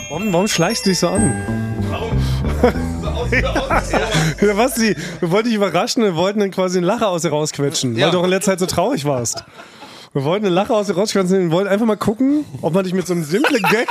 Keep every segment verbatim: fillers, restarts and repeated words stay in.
Warum, warum schleichst du dich so an? Ja, was, die, wir wollten dich überraschen, wir wollten dann quasi einen Lacher aus dir rausquetschen, Ja. weil du auch in letzter Zeit so traurig warst. Wir wollten einen Lacher aus dir rausquetschen, wir wollten einfach mal gucken, ob man dich mit so einem simplen Gag,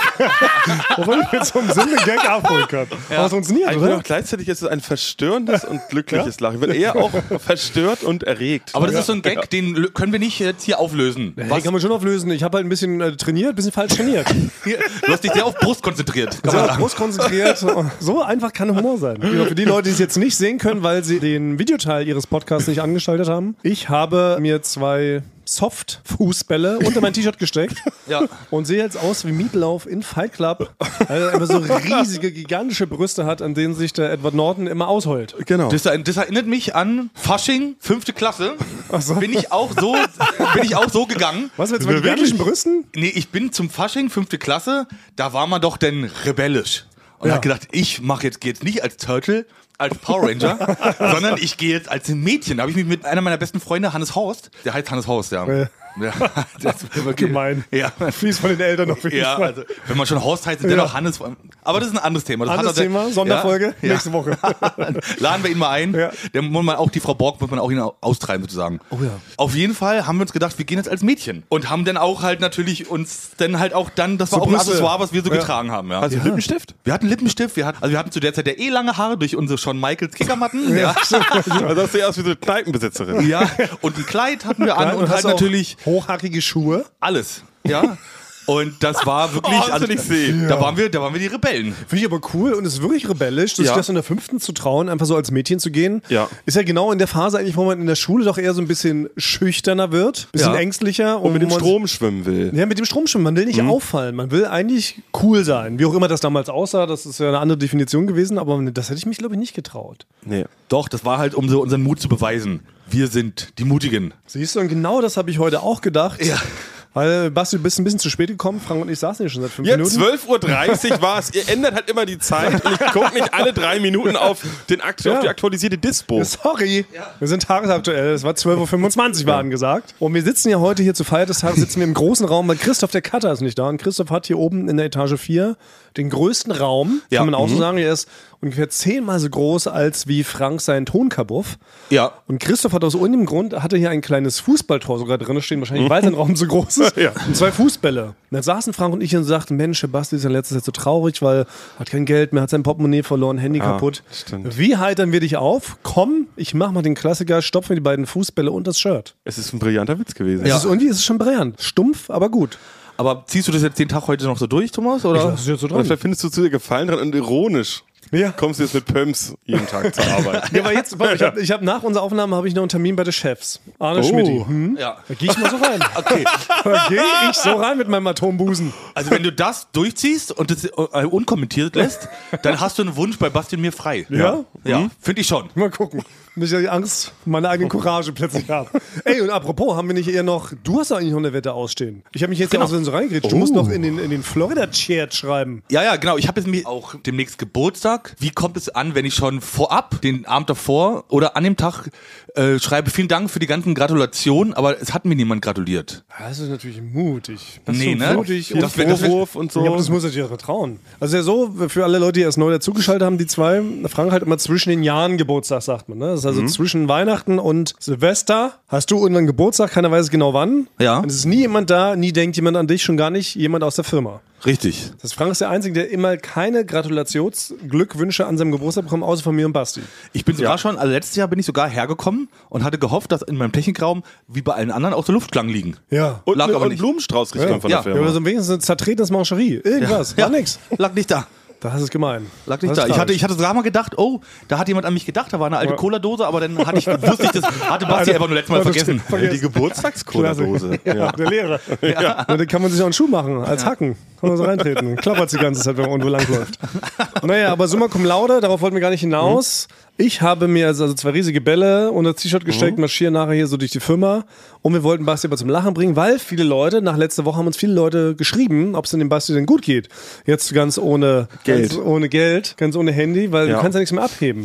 ob man dich mit so einem simplen Gag abholen kann. Ja. Aber es funktioniert, Ich bin oder? auch gleichzeitig ist es ein verstörendes und glückliches Lachen. Ich bin eher auch verstört und erregt. Aber das ist so ein Gag, den lö- können wir nicht jetzt hier auflösen. Den Was, kann man schon auflösen. Ich habe halt ein bisschen äh, trainiert, ein bisschen falsch trainiert. du hast dich sehr auf Brust konzentriert. Kann So man auf sagen. Brust konzentriert. So einfach kann Humor sein. Ja, für die Leute, die es jetzt nicht sehen können, weil sie den Videoteil ihres Podcasts nicht angeschaltet haben. Ich habe mir zwei Soft-Fußbälle unter mein T-Shirt gesteckt Ja. und sehe jetzt aus wie Meatloaf in Fight Club, weil er immer so riesige, gigantische Brüste hat, an denen sich der Edward Norton immer ausheult. Genau. Das, das erinnert mich an Fasching, fünfte Klasse. so. Bin ich auch so, bin ich auch so gegangen. Was jetzt mit gigantischen Brüsten? Nee, ich bin zum Fasching, fünfte Klasse, da war man doch denn rebellisch. Und Ja. hat gedacht, ich mache jetzt, geh jetzt nicht als Turtle, als Power Ranger, sondern ich gehe jetzt als ein Mädchen. Da habe ich mich mit einer meiner besten Freunde, Hannes Horst, der heißt Hannes Horst, ja. Ja. Ja, das ist wirklich Gemein. Ja. Fies von den Eltern auf jeden Ja, Fall. also, wenn man schon Horst heißt, ist Ja. dennoch Hannes. Aber das ist ein anderes Thema. Das Anderes hat er- Thema, Sonderfolge, Ja, nächste Woche. Laden wir ihn mal ein. Ja. Der muss man auch, die Frau Borg muss man auch ihn austreiben sozusagen. Oh ja. Auf jeden Fall haben wir uns gedacht, wir gehen jetzt als Mädchen. Und haben dann auch halt natürlich uns dann halt auch dann, das war So auch ein Brüste. Accessoire, was wir so Ja. getragen haben. Ja. Also Lippenstift? Wir hatten Lippenstift, wir hatten, also wir hatten zu der Zeit ja eh lange Haare durch unsere Shawn Michaels Kickermatten. Ja. Also das sieht aus wie so eine Kneipenbesitzerin. Ja. Und ein Kleid hatten wir an und, hast halt auch natürlich hochhackige Schuhe. alles. Ja. Und das war wirklich, Oh, das will ich sehen. da waren wir, da waren wir die Rebellen. Finde ich aber cool und es ist wirklich rebellisch, sich Ja. das in der fünften zu trauen, einfach so als Mädchen zu gehen. Ja. Ist ja genau in der Phase eigentlich, wo man in der Schule doch eher so ein bisschen schüchterner wird, bisschen Ja. ängstlicher. Und mit dem wo man- Strom schwimmen will. Ja, mit dem Stromschwimmen. Man will nicht auffallen. Man will eigentlich cool sein. Wie auch immer das damals aussah, das ist ja eine andere Definition gewesen, aber das hätte ich mich, glaube ich, nicht getraut. Nee. Doch, das war halt, um so unseren Mut zu beweisen. Wir sind die Mutigen. Siehst du, und genau das habe ich heute auch gedacht. Ja. Weil, Basti, du bist ein bisschen zu spät gekommen. Frank und ich saßen hier schon seit fünf Ja, Minuten. zwölf Uhr dreißig war es. Ihr ändert halt immer die Zeit und ich gucke nicht alle drei Minuten auf, den Akt Ja. auf die aktualisierte Dispo. Sorry, wir sind tagesaktuell. Es war zwölf Uhr fünfundzwanzig war angesagt. Und wir sitzen ja heute hier zu Feier des Tages, sitzen wir im großen Raum, weil Christoph, der Cutter, ist nicht da. Und Christoph hat hier oben in der Etage vier den größten Raum. Ja. Kann man auch so Mhm. sagen. Er ist ungefähr zehnmal so groß als wie Frank sein Tonkabuff. Ja. Und Christoph hat aus irgendeinem Grund, hatte hier ein kleines Fußballtor sogar drin stehen, wahrscheinlich weil sein Raum so groß ist. Ja. Und zwei Fußbälle. Und dann saßen Frank und ich und sagten, Mensch, der Basti ist in letzter Zeit so traurig, weil hat kein Geld mehr, hat sein Portemonnaie verloren, Handy kaputt. stimmt. Wie heitern wir dich auf? Komm, ich mach mal den Klassiker, stopf mir die beiden Fußbälle und das Shirt. Es ist ein brillanter Witz gewesen. Es ist irgendwie ist es schon brillant. Stumpf, aber gut. Aber ziehst du das jetzt den Tag heute noch so durch, Thomas? Oder? Das ist jetzt so Und vielleicht findest du zu dir Gefallen dran und ironisch. Ja. Kommst du jetzt mit Pumps jeden Tag zur Arbeit. Ja, aber jetzt, ich habe hab nach unserer Aufnahme habe ich noch einen Termin bei den Chefs. Arne Oh. Schmidt. Hm? Ja. Da gehe ich mal so rein. Okay. Da gehe ich so rein mit meinem Atombusen. Also wenn du das durchziehst und das äh, unkommentiert lässt, dann hast du einen Wunsch bei Basti und mir frei. Ja? Ja, finde ich schon. Mal gucken. Nicht, dass ich Angst, meine eigene Courage plötzlich habe. Ey, und apropos, haben wir nicht eher noch, du hast doch eigentlich noch eine Wette ausstehen. Ich habe mich jetzt Genau. genau. so reingeredet. Du musst noch in den, in den Florida-Chat schreiben. Ja, ja, genau. Ich habe jetzt nämlich auch demnächst Geburtstag. Wie kommt es an, wenn ich schon vorab, den Abend davor oder an dem Tag äh, schreibe, vielen Dank für die ganzen Gratulationen, aber es hat mir niemand gratuliert. Das ist natürlich mutig. Das Nee, ist so ne? mutig. Das und wär- das wär- Vorwurf und so. Ja, aber das muss ich dir vertrauen. Also ja so, für alle Leute, die erst neu dazugeschaltet haben, die zwei, Frank halt immer zwischen den Jahren Geburtstag, sagt man. Ne? Das ist also zwischen Weihnachten und Silvester. Hast du irgendwann Geburtstag, keiner weiß genau wann. Ja. Und es ist nie jemand da, nie denkt jemand an dich, schon gar nicht jemand aus der Firma. Richtig. Das heißt, Frank ist der Einzige, der immer keine Gratulationsglückwünsche an seinem Geburtstag bekommt, außer von mir und Basti. Ich bin sogar schon, also letztes Jahr bin ich sogar hergekommen und hatte gehofft, dass in meinem Technikraum, wie bei allen anderen, auch so Luftklang liegen. Ja. Und, Lag und ne, aber nicht. Blumenstrauß kriegt Ja. man von Ja. der Ja, Firma. oder so wenigstens eine zertretene Mancherie. Irgendwas. Ja. War nix. Lag nicht da. Das ist gemein. Lag nicht Das da. ist Ich hatte, tragisch. ich hatte sogar mal gedacht, oh, da hat jemand an mich gedacht, da war eine alte Ja. Cola-Dose, aber dann hatte ich, wusste ich das, hatte Basti einfach nur letztes Mal Ja, das vergessen. stimmt. Vergessen. Die Geburtstagscola-Dose. Ja, der Lehrer. Ja. Dann kann man sich auch einen Schuh machen, als Hacken. Kann man so reintreten. Klappert die ganze Zeit, wenn man irgendwo langläuft. Naja, aber summa cum laude, darauf wollten wir gar nicht hinaus. Ich habe mir also zwei riesige Bälle unter das T-Shirt gesteckt, marschieren nachher hier so durch die Firma. Und wir wollten Basti aber zum Lachen bringen, weil viele Leute, nach letzter Woche haben uns viele Leute geschrieben, ob es denn dem Basti denn gut geht. Jetzt ganz ohne Geld. Ganz ohne Geld, ganz ohne Handy, weil Ja. du kannst ja nichts mehr abheben.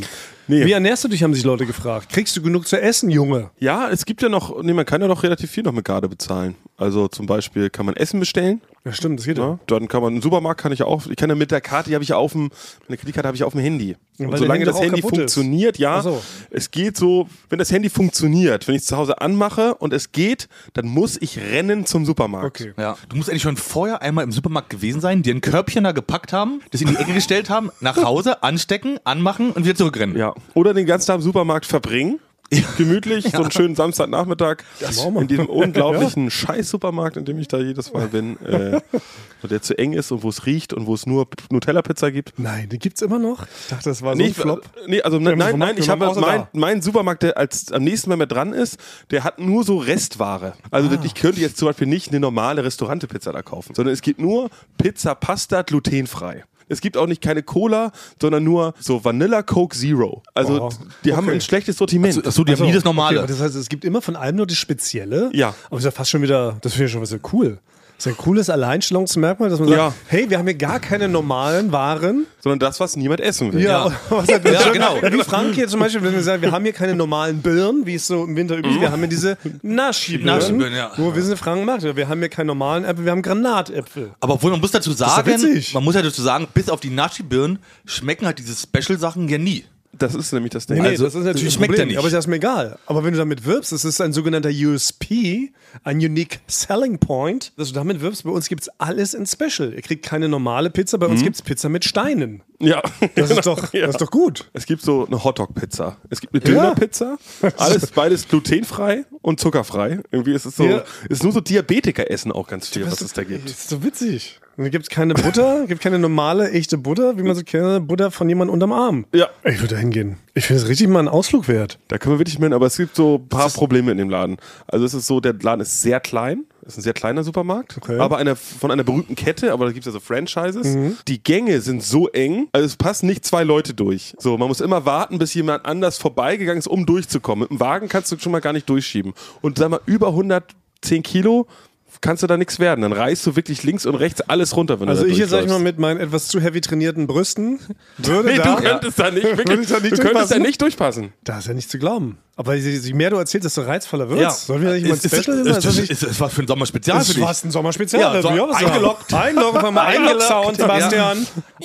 Nee. Wie ernährst du dich, haben sich Leute gefragt. Kriegst du genug zu essen, Junge? Ja, es gibt ja noch, nee, man kann ja noch relativ viel noch mit Garde bezahlen. Also zum Beispiel kann man Essen bestellen. Ja, stimmt, das geht ja. Ja, dann kann man, im Supermarkt kann ich ja auch, ich kann ja mit der Karte, die habe ich ja auf dem, meine Kreditkarte habe ich auf dem Handy. Ja, und weil solange der das Handy Handy doch auch kaputt funktioniert, ist. ja, Ach so. es geht so, wenn das Handy funktioniert, wenn ich es zu Hause anmache und es geht, dann muss ich rennen zum Supermarkt. Okay. Ja, du musst eigentlich schon vorher einmal im Supermarkt gewesen sein, dir ein Körbchen da gepackt haben, das in die Ecke gestellt haben, nach Hause, anstecken, anmachen und wieder zurückrennen. Ja. Oder den ganzen Tag im Supermarkt verbringen. Gemütlich, so einen schönen Samstagnachmittag in diesem unglaublichen Scheiß-Supermarkt, in dem ich da jedes Mal bin, äh, wo der zu eng ist und wo es riecht und wo es nur Nutella-Pizza gibt. Nein, die gibt's immer noch? Ich dachte, das war so Nee, ein ich, Flop. nee, also nein, nein, nein, ich habe außer mein, da. mein Supermarkt, der als am nächsten Mal mehr dran ist, der hat nur so Restware. Also Ah. ich könnte jetzt zum Beispiel nicht eine normale Restaurante-Pizza da kaufen, sondern es gibt nur Pizza Pasta glutenfrei. Es gibt auch nicht keine Cola, sondern nur so Vanilla Coke Zero. Also Oh, die haben okay. ein schlechtes Sortiment. Achso, die haben nie das Normale. Okay, das heißt, es gibt immer von allem nur das Spezielle. Ja. Aber es ist ja fast schon wieder, das finde ich schon was sehr cool. Das ist ein cooles Alleinstellungsmerkmal, dass man sagt, Ja. hey, wir haben hier gar keine normalen Waren. sondern das, was niemand essen will. Ja, was halt Ja, schön- genau. Wie Frank hier zum Beispiel, wenn wir sagen, wir haben hier keine normalen Birnen, wie es so im Winter üblich ist. Wir haben hier diese Naschi-Birnen, Naschi-Birnen, ja. wo wir sind Frank macht. Wir haben hier keine normalen Äpfel, wir haben Granatäpfel. Aber obwohl man muss dazu doch sagen, witzig. man muss ja dazu sagen, bis auf die Naschi-Birnen schmecken halt diese Special-Sachen ja nie. Das ist nämlich das Ding. Nee, nee, Also, das ist natürlich das ein schmeckt Problem, ja nicht. aber ist erstmal egal. Aber wenn du damit wirbst, das ist ein sogenannter U S P, ein Unique Selling Point, dass du damit wirbst, bei uns gibt es alles in Special. Ihr kriegt keine normale Pizza, bei uns gibt es Pizza mit Steinen. Ja, Das ist doch, Ja. das ist doch gut. Es gibt so eine Hotdog-Pizza. Es gibt eine Döner-Pizza. Alles beides glutenfrei und zuckerfrei. Irgendwie ist es so, Ja. ist nur so Diabetiker-Essen auch ganz viel, was es da gibt. Das ist so witzig. Und dann gibt es keine Butter, gibt keine normale, echte Butter, wie man so kennt, Butter von jemandem unterm Arm. Ja, Ich würde da hingehen. Ich finde es richtig mal einen Ausflug wert. da können wir wirklich mit, aber es gibt so ein paar Probleme in dem Laden. Also es ist so, der Laden ist sehr klein. Es ist ein sehr kleiner Supermarkt, Okay. aber eine, von einer berühmten Kette, aber da gibt es ja so Franchises. Die Gänge sind so eng, also es passen nicht zwei Leute durch. So, man muss immer warten, bis jemand anders vorbeigegangen ist, um durchzukommen. Mit dem Wagen kannst du schon mal gar nicht durchschieben. Und sag mal, über hundertzehn Kilo kannst du da nichts werden. Dann reißt du wirklich links und rechts alles runter, wenn Also du da ich jetzt, sag ich mal, durchläufst. mit meinen etwas zu heavy trainierten Brüsten würde Nee, da... du könntest da nicht, wirklich, Würde ich da nicht du könntest da durchpassen? nicht durchpassen. Da ist ja nicht zu glauben. Aber je, je mehr du erzählst, desto reizvoller wird's. Ja. Sollen wir da nicht mal ein Ist, ist, Special ist, machen? ist, ist, ist, ist was für ein Sommerspezial Das für ist dich. fast ein Sommerspezial. Ja, so was eingeloggt. sagen. Einloggen, wir mal Einlog-Sound, Sebastian.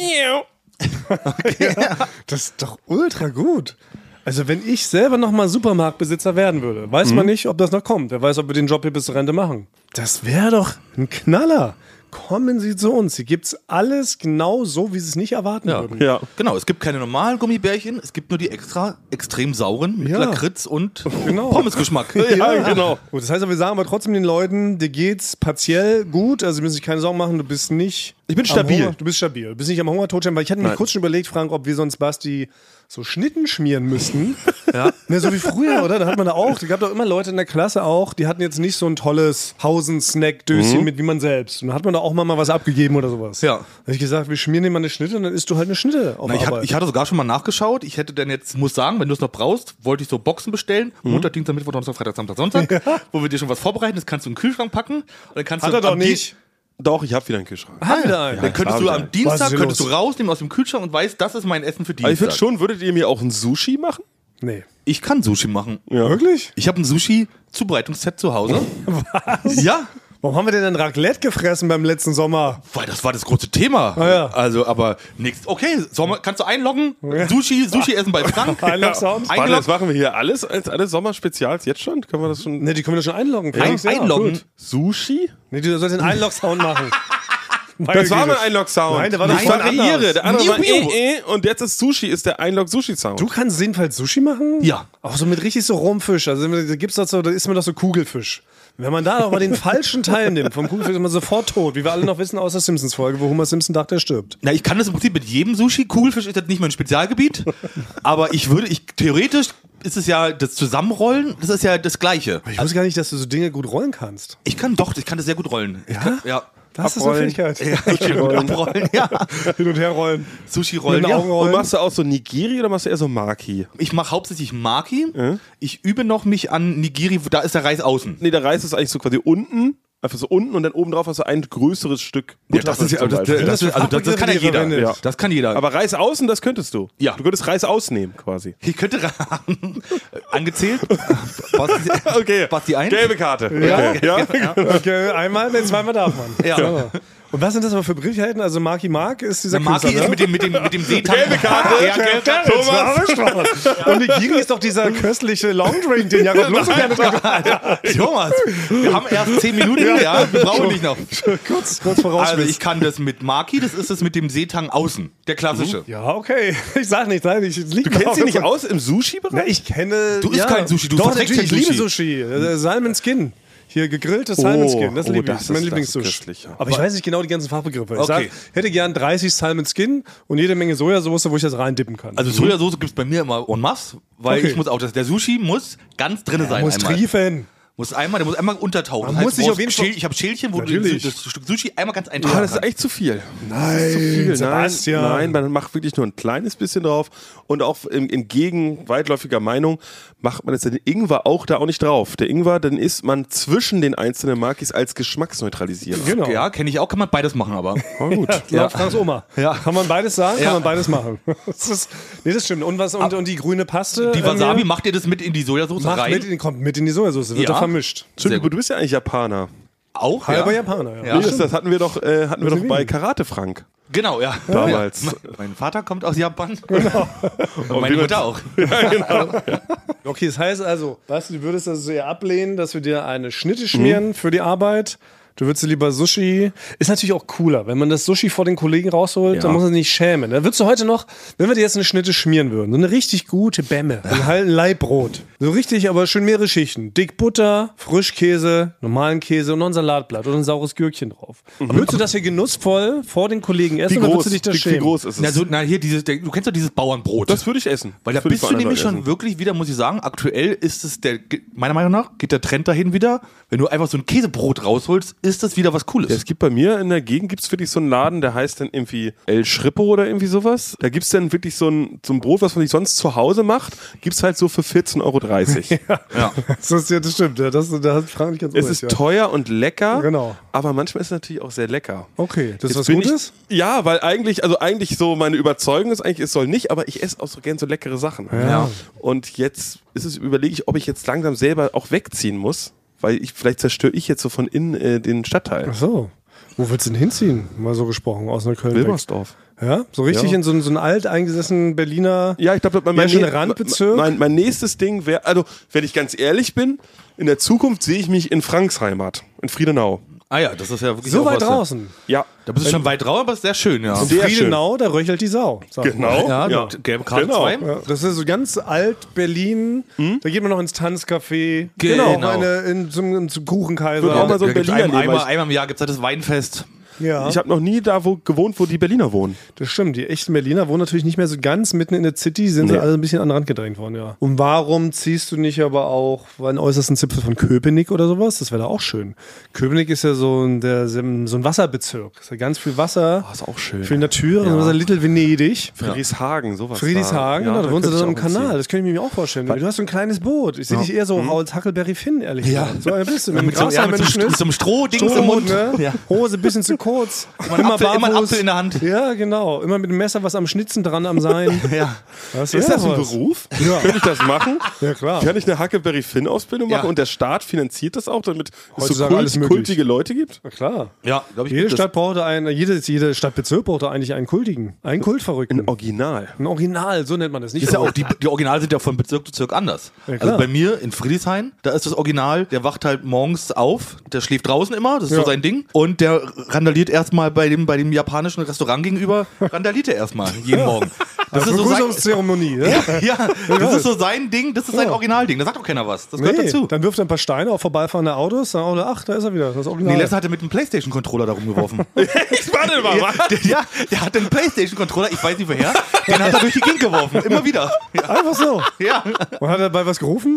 Das ist doch ultra gut. Also wenn ich selber nochmal Supermarktbesitzer werden würde, weiß man nicht, ob das noch kommt. Wer weiß, ob wir den Job hier bis zur Rente machen. Das wäre doch ein Knaller. Kommen Sie zu uns. Hier gibt's alles genau so, wie Sie es nicht erwarten Ja. würden. Ja. Genau, es gibt keine normalen Gummibärchen, es gibt nur die extra extrem sauren mit Ja. Lakritz und Genau. Pommesgeschmack. Ja, genau. Gut, das heißt aber, wir sagen aber trotzdem den Leuten, dir geht's partiell gut, also sie müssen sich keine Sorgen machen, du bist nicht... Ich bin am stabil. Hunger, du bist stabil. Du bist nicht am Hungertod, weil ich hatte mir Nein. kurz schon überlegt, Frank, ob wir sonst Basti so Schnitten schmieren müssten. Ja. Ne, so wie früher, oder? Da hat man da auch, da gab doch immer Leute in der Klasse auch, die hatten jetzt nicht so ein tolles Hausen-Snack-Döschen Mhm. mit wie man selbst. Und da hat man da auch mal, mal was abgegeben oder sowas. Ja. Da habe ich gesagt, wir schmieren dir mal eine Schnitte und dann isst du halt eine Schnitte auf Na, ich, Arbeit. hat, ich hatte sogar schon mal nachgeschaut. Ich hätte dann jetzt, muss sagen, wenn du es noch brauchst, wollte ich so Boxen bestellen. Mhm. Montag, Dienstag, Mittwoch, Donnerstag, Freitag, Samstag, Sonntag. Wo wir dir schon was vorbereiten. Das kannst du in den Kühlschrank packen. Und dann kannst Hat du er doch am Di- nicht. Doch, ich habe wieder einen Kühlschrank. Hat wieder einen. Dann Ja, könntest klar, du hab am ich einen. Was ist Dienstag hier könntest los? du rausnehmen aus dem Kühlschrank und weißt, das ist mein Essen für Aber ich Dienstag. würde schon, würdet ihr mir auch ein Sushi machen? Nee. Ich kann Sushi machen. Ja. Wirklich? Ich habe ein Sushi-Zubereitungsset zu Hause. Was? Ja, Warum haben wir denn ein Raclette gefressen beim letzten Sommer? weil das war das große Thema. Ah, ja. Also, aber nichts. Okay, Sommer, kannst du einloggen? Sushi, Sushi essen bei Frank. Einlog-Sound? Warte, Einloggen. das machen wir hier alles als alles Sommerspezials jetzt schon? Können wir das schon? Ne, die können wir doch schon einloggen. Ein, Felix, ja, einloggen. gut. Sushi? Nee, du sollst den Einlog-Sound machen. Das war mein Einlog-Sound. Nein, der war das doch war voll der anders. ihre. Der andere Niu, war niu. eh, eh, und jetzt ist Sushi, ist der Einlog-Sushi-Sound. Du kannst jedenfalls Sushi machen? Ja. Auch so mit richtig so Rumfisch. Also da gibt's das so, da isst man doch so Kugelfisch. Wenn man da aber den falschen Teil nimmt, vom Kugelfisch ist man sofort tot, wie wir alle noch wissen aus der Simpsons-Folge, wo Homer Simpson dachte, er stirbt. Na, ich kann das im Prinzip mit jedem Sushi. Kugelfisch ist jetzt nicht mein Spezialgebiet. Aber ich würde, ich theoretisch ist es ja das Zusammenrollen, das ist ja das Gleiche. Ich wusste gar nicht, dass du so Dinge gut rollen kannst. Ich kann doch, ich kann das sehr gut rollen. Ich Ja? kann, ja. Das ist eine Abrollen. Fähigkeit. Ja, ich kann gut abrollen, ja. Hin und her rollen. Sushi Mit rollen, den ja. Augen Und rollen. machst du auch so Nigiri oder machst du eher so Maki? Ich mache hauptsächlich Maki. Ich übe noch mich an Nigiri, da ist der Reis außen. Nee, der Reis ist eigentlich so quasi unten Einfach so unten und dann oben drauf hast du ein größeres Stück Ja, das ist ja, zum das, das, Beispiel. das, ist- also das, das kann ja die ihr jeder. verwendet. Ja. Das kann jeder. Aber Reis außen, das könntest du. Ja. Du könntest Reis ausnehmen quasi. ich könnte raten. Angezählt. Basti, Okay. Basti eins. Gelbe Karte. Ja? Okay. Ja. Okay, einmal, nee, zweimal darf man. Ja. So. Und was sind das aber für Begrifflichkeiten? Also Marky Mark ist dieser Der Maki Künstler, ist ne? mit dem, mit dem, mit dem Seetang. Gelbe Karte. Ja, gelbe Karte. Thomas. Und Nigiri ist doch dieser köstliche Longdrink, den Jakob Lund so gerne trinkt. Thomas, wir haben erst zehn Minuten, ja, wir brauchen nicht noch. kurz, kurz voraus. Also ich kann das mit Maki, das ist es mit dem Seetang außen, der klassische. ja, okay. Ich sag nicht, nein, ich liebe Du kennst ihn nicht aus im Sushi-Bereich? Na, ich kenne. Du isst kein Sushi, du Doch, verträgst natürlich, kein ich liebe Sushi. Sushi. Äh, Salmon Skin. Hier gegrilltes Salmon Skin, das oh, liebe ich. das Das ist mein ist- Lieblingssushi. das ist köstlich, ja. Aber ich weiß nicht genau die ganzen Fachbegriffe. Ich Okay. sag, hätte gern dreißig Salmon Skin und jede Menge Sojasauce, wo ich das reindippen kann. Also Sojasauce gibt es bei mir immer en masse, weil Okay. ich muss auch, das, der Sushi muss ganz drin sein. muss einmal. triefen. Muss einmal, der muss einmal untertauchen. Man Das muss heißt, sich du auf jeden brauchst Fall- Schäl- Ich habe Schälchen, wo Natürlich. du das Stück Sushi einmal ganz Ah, eintauchen das ist kannst. echt zu viel. Nein, Zu viel. Sebastian. Nein, nein, man macht wirklich nur ein kleines bisschen drauf. Und auch im, entgegen weitläufiger Meinung macht man jetzt den Ingwer auch da auch nicht drauf. Der Ingwer, dann isst man zwischen den einzelnen Makis als Geschmacksneutralisierer. Genau. Ja, kenne ich auch, kann man beides machen, aber. Oh, gut. Laut Franks Oma. Ja. Kann man beides sagen? Ja. Kann man beides machen. Das ist, nee, das stimmt. Und, was, und, und die grüne Paste? Die äh, Wasabi, mir- macht ihr das mit in die Sojasauce macht rein? mit in, kommt mit in die Sojasauce. Wird Ja. doch vermischt. Stimmt, Sehr aber du bist ja eigentlich Japaner. Auch, Halber ja. Japaner, ja. Ja. Wie ist das? Hatten wir doch, äh, hatten wir doch sind bei wir? Karate Frank. Genau, ja. Damals. Ja. Mein, mein Vater kommt aus Japan. Genau. Und meine wie man- Mutter auch. Okay, das heißt also, weißt du, du würdest das eher ablehnen, dass wir dir eine Schnitte schmieren Mhm. für die Arbeit. Du würdest dir lieber Sushi. Ist natürlich auch cooler, wenn man das Sushi vor den Kollegen rausholt, Ja. dann muss man sich nicht schämen. Da würdest du heute noch, wenn wir dir jetzt eine Schnitte schmieren würden, so eine richtig gute Bämme, ein halben Leibbrot. So richtig, aber schön mehrere Schichten. Dick Butter, Frischkäse, normalen Käse und noch ein Salatblatt oder ein saures Gürkchen drauf. Würdest du das hier genussvoll vor den Kollegen essen Wie oder groß, würdest du dich da wie, wie schämen? groß ist es? Na, so, na hier, dieses, der, du kennst doch dieses Bauernbrot. das würde ich essen. Weil da Das würde ich bist vor du nämlich anderen schon essen. wirklich wieder, muss ich sagen, aktuell ist es der, meiner Meinung nach, geht der Trend dahin wieder, wenn du einfach so ein Käsebrot rausholst, ist das wieder was Cooles. Ja, es gibt bei mir in der Gegend gibt's wirklich so einen Laden, der heißt dann irgendwie El Schrippo oder irgendwie sowas. Da gibt's dann wirklich so ein, so ein Brot, was man sich sonst zu Hause macht, gibt's halt so für vierzehn Euro dreißig. ja. Das, ist, ja, das stimmt, ja, das, da hat Frank nicht ganz Es unrecht, ist ja. teuer und lecker, Genau. aber manchmal ist es natürlich auch sehr lecker. Okay, das ist Jetzt was bin Gutes? Ich, ja, weil eigentlich, also eigentlich so meine Überzeugung ist eigentlich, es soll nicht, aber ich esse auch so gern so leckere Sachen. Ja. Und jetzt ist es, überlege ich, ob ich jetzt langsam selber auch wegziehen muss, weil ich, vielleicht zerstöre ich jetzt so von innen äh, den Stadtteil. Ach so. Wo willst du denn hinziehen? Mal so gesprochen, aus Neukölln. weg. Wilmersdorf. Ja? So richtig Ja. in so, einen- so einen alt eingesessenen Berliner. Ja, ich glaube, mein, Ja, mein, schon nä- Randbezirk? mein, mein nächstes Ding wäre, also wenn ich ganz ehrlich bin, in der Zukunft sehe ich mich in Franks Heimat, in Friedenau. Ah ja, das ist ja wirklich So auch weit was, draußen. Ja, Da bist du schon weit raus, aber ist sehr schön, ja. Sehr schön. Friedenau, da röchelt die Sau. sag ich mal. genau. Ja, ja. mit gelbe Karte Genau. zwei. Ja, das ist so ganz alt Berlin. Da geht man noch ins Tanzcafé. Genau. Auch eine, in, zum, zum Kuchenkaiser. Wird auch mal so ein Da gibt's Berliner einmal, Leben, einmal, weil einmal im Jahr gibt es halt das Weinfest. ja. Ich habe noch nie da wo, gewohnt, wo die Berliner wohnen. Das stimmt, die echten Berliner wohnen natürlich nicht mehr so ganz mitten in der City, sind Nee. sie alle ein bisschen an den Rand gedrängt worden, ja. Und warum ziehst du nicht aber auch einen äußersten Zipfel von Köpenick oder sowas? Das wäre da auch schön. Köpenick ist ja so ein, der, so ein Wasserbezirk. Ist ja ganz viel Wasser, ist auch schön. viel Natur, Ja. so ein Little Venedig. Friedrichshagen, sowas. Friedrichshagen, da. genau, da wohnst du könnte dann im ich auch hinziehen. Kanal. Das könnte ich mir auch vorstellen. Du hast so ein kleines Boot. Ich sehe dich eher so als Huckleberry Finn, ehrlich Ja. gesagt. So ein bisschen. Mit, Mit dem so, ja, Grashalm mit im so, Schnitt. mit so einem Strohdings im Strohhut, Mund. ne? Ja. Hose ein bisschen zu kurz. Immer ein Apfel, immer ein Apfel in der Hand. Ja, genau. Immer mit dem Messer was am Schnitzen dran am Sein. Ja. Das Ist wär das ein was. Beruf? Ja. Könnte ich das machen? Ja, klar. Kann ich eine Huckleberry Finn-Ausbildung machen Ja. und der Staat finanziert das auch, damit es so Heutzutage alles kult, möglich. kultige Leute gibt? Na klar. Ja, glaube ich. Jede gibt es. Stadt brauchte einen, jede, jede Stadtbezirk brauchte eigentlich einen Kultigen. Einen Kultverrückten. Ein Original. Ein Original, so nennt man das. Nicht Ist ja auch, verrückt. die, die Originale sind ja von Bezirk zu Bezirk anders. Ja, klar. Also bei mir in Friedrichshain, da ist das Original, der wacht halt morgens auf, der schläft draußen immer, das ist Ja. so sein Ding. Und der randaliert erstmal bei dem, bei dem japanischen Restaurant gegenüber, randaliert er erstmal jeden Morgen. Das ist so sein, Begrüßungszeremonie. Ne? ja, das ist so sein Ding, das ist sein Originalding. Da sagt auch keiner was. Das gehört Nee, dazu. dann wirft er ein paar Steine auf vorbeifahrende Autos, dann, oh, ach, da ist er wieder, das Original. Nee, letztens hat er mit einem Playstation-Controller da rumgeworfen. Warte mal, was? der, ja, der hat einen Playstation-Controller, ich weiß nicht woher, den hat er durch die Gegend geworfen. Immer wieder. Ja. Einfach so. ja. Und hat er dabei was gerufen?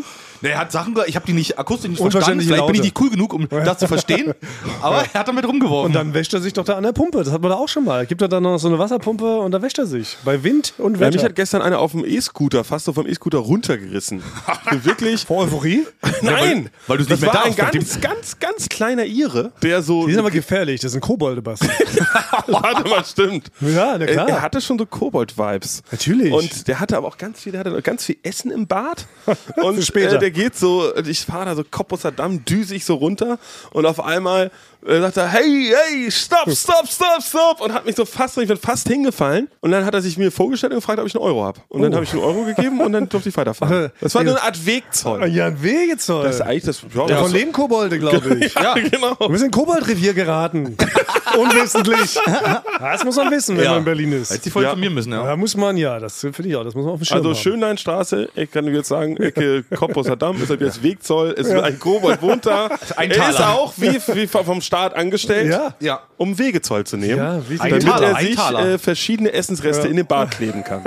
Er hat Sachen, ge- ich habe die nicht akustisch nicht verstanden. Unverständliche Vielleicht bin ich Laute. nicht cool genug, um das zu verstehen. Aber er hat damit rumgeworfen. Und dann wäscht er sich doch da an der Pumpe. Das hat man da auch schon mal. Gibt er dann noch so eine Wasserpumpe und da wäscht er sich. Bei Wind und Ja, Wetter. mich hat gestern einer auf dem E-Scooter, fast so vom E-Scooter runtergerissen. Wirklich. Vor Euphorie? Nein! weil du's das nicht mehr war ein darfst, ganz, ganz, ganz kleiner Ire, der so. Die sind aber gefährlich. Das sind Kobolde, Basti. Warte mal, stimmt. Ja, na Er, klar. er hatte schon so Kobold-Vibes. Natürlich. Und der hatte aber auch ganz viel, der hatte ganz viel Essen im Bad. Und Für später. Äh, der geht so, ich fahre da so Koppusser Damm, düse ich so runter und auf einmal äh, sagt er, hey, hey, stopp, stopp, stopp, stopp und hat mich so fast, ich bin fast hingefallen und dann hat er sich mir vorgestellt und gefragt, ob ich einen Euro habe. Und dann Oh. habe ich einen Euro gegeben und dann durfte ich weiterfahren. Das war nur eine Art Wegzoll. Ja, ein Wegezoll. Das ist eigentlich das, ja, Ja, das von leben Kobolde, glaube ich. ja, genau. Wir sind in Koboldrevier geraten. Unwissentlich. Das muss man wissen, wenn Ja. man in Berlin ist. Hätte sie voll Ja. informieren müssen, ja. Da muss man, ja, das finde ich auch, das muss man auf dem Schirm Also haben. Schönleinstraße, ich kann jetzt sagen, Ecke Koppusser Damm, ist halt jetzt Wegzoll, ist ein Kobold wohnt da. Ein Er ist Taler. auch wie, wie vom Staat angestellt, Ja. Ja. um Wegezoll zu nehmen, Ja, wichtig. Ein damit Taler, er ein sich Taler. äh, verschiedene Essensreste in den Bart kleben kann.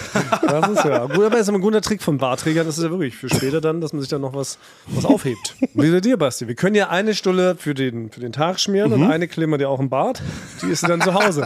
Das ist ja gut, aber ist immer ein guter Trick von Barträgern, das ist ja wirklich für später dann, dass man sich dann noch was, was aufhebt. Wie bei dir, Basti. Wir können ja eine Stulle für den, für den Tag schmieren und eine kleben wir dir auch im Bart. Die ist dann zu Hause.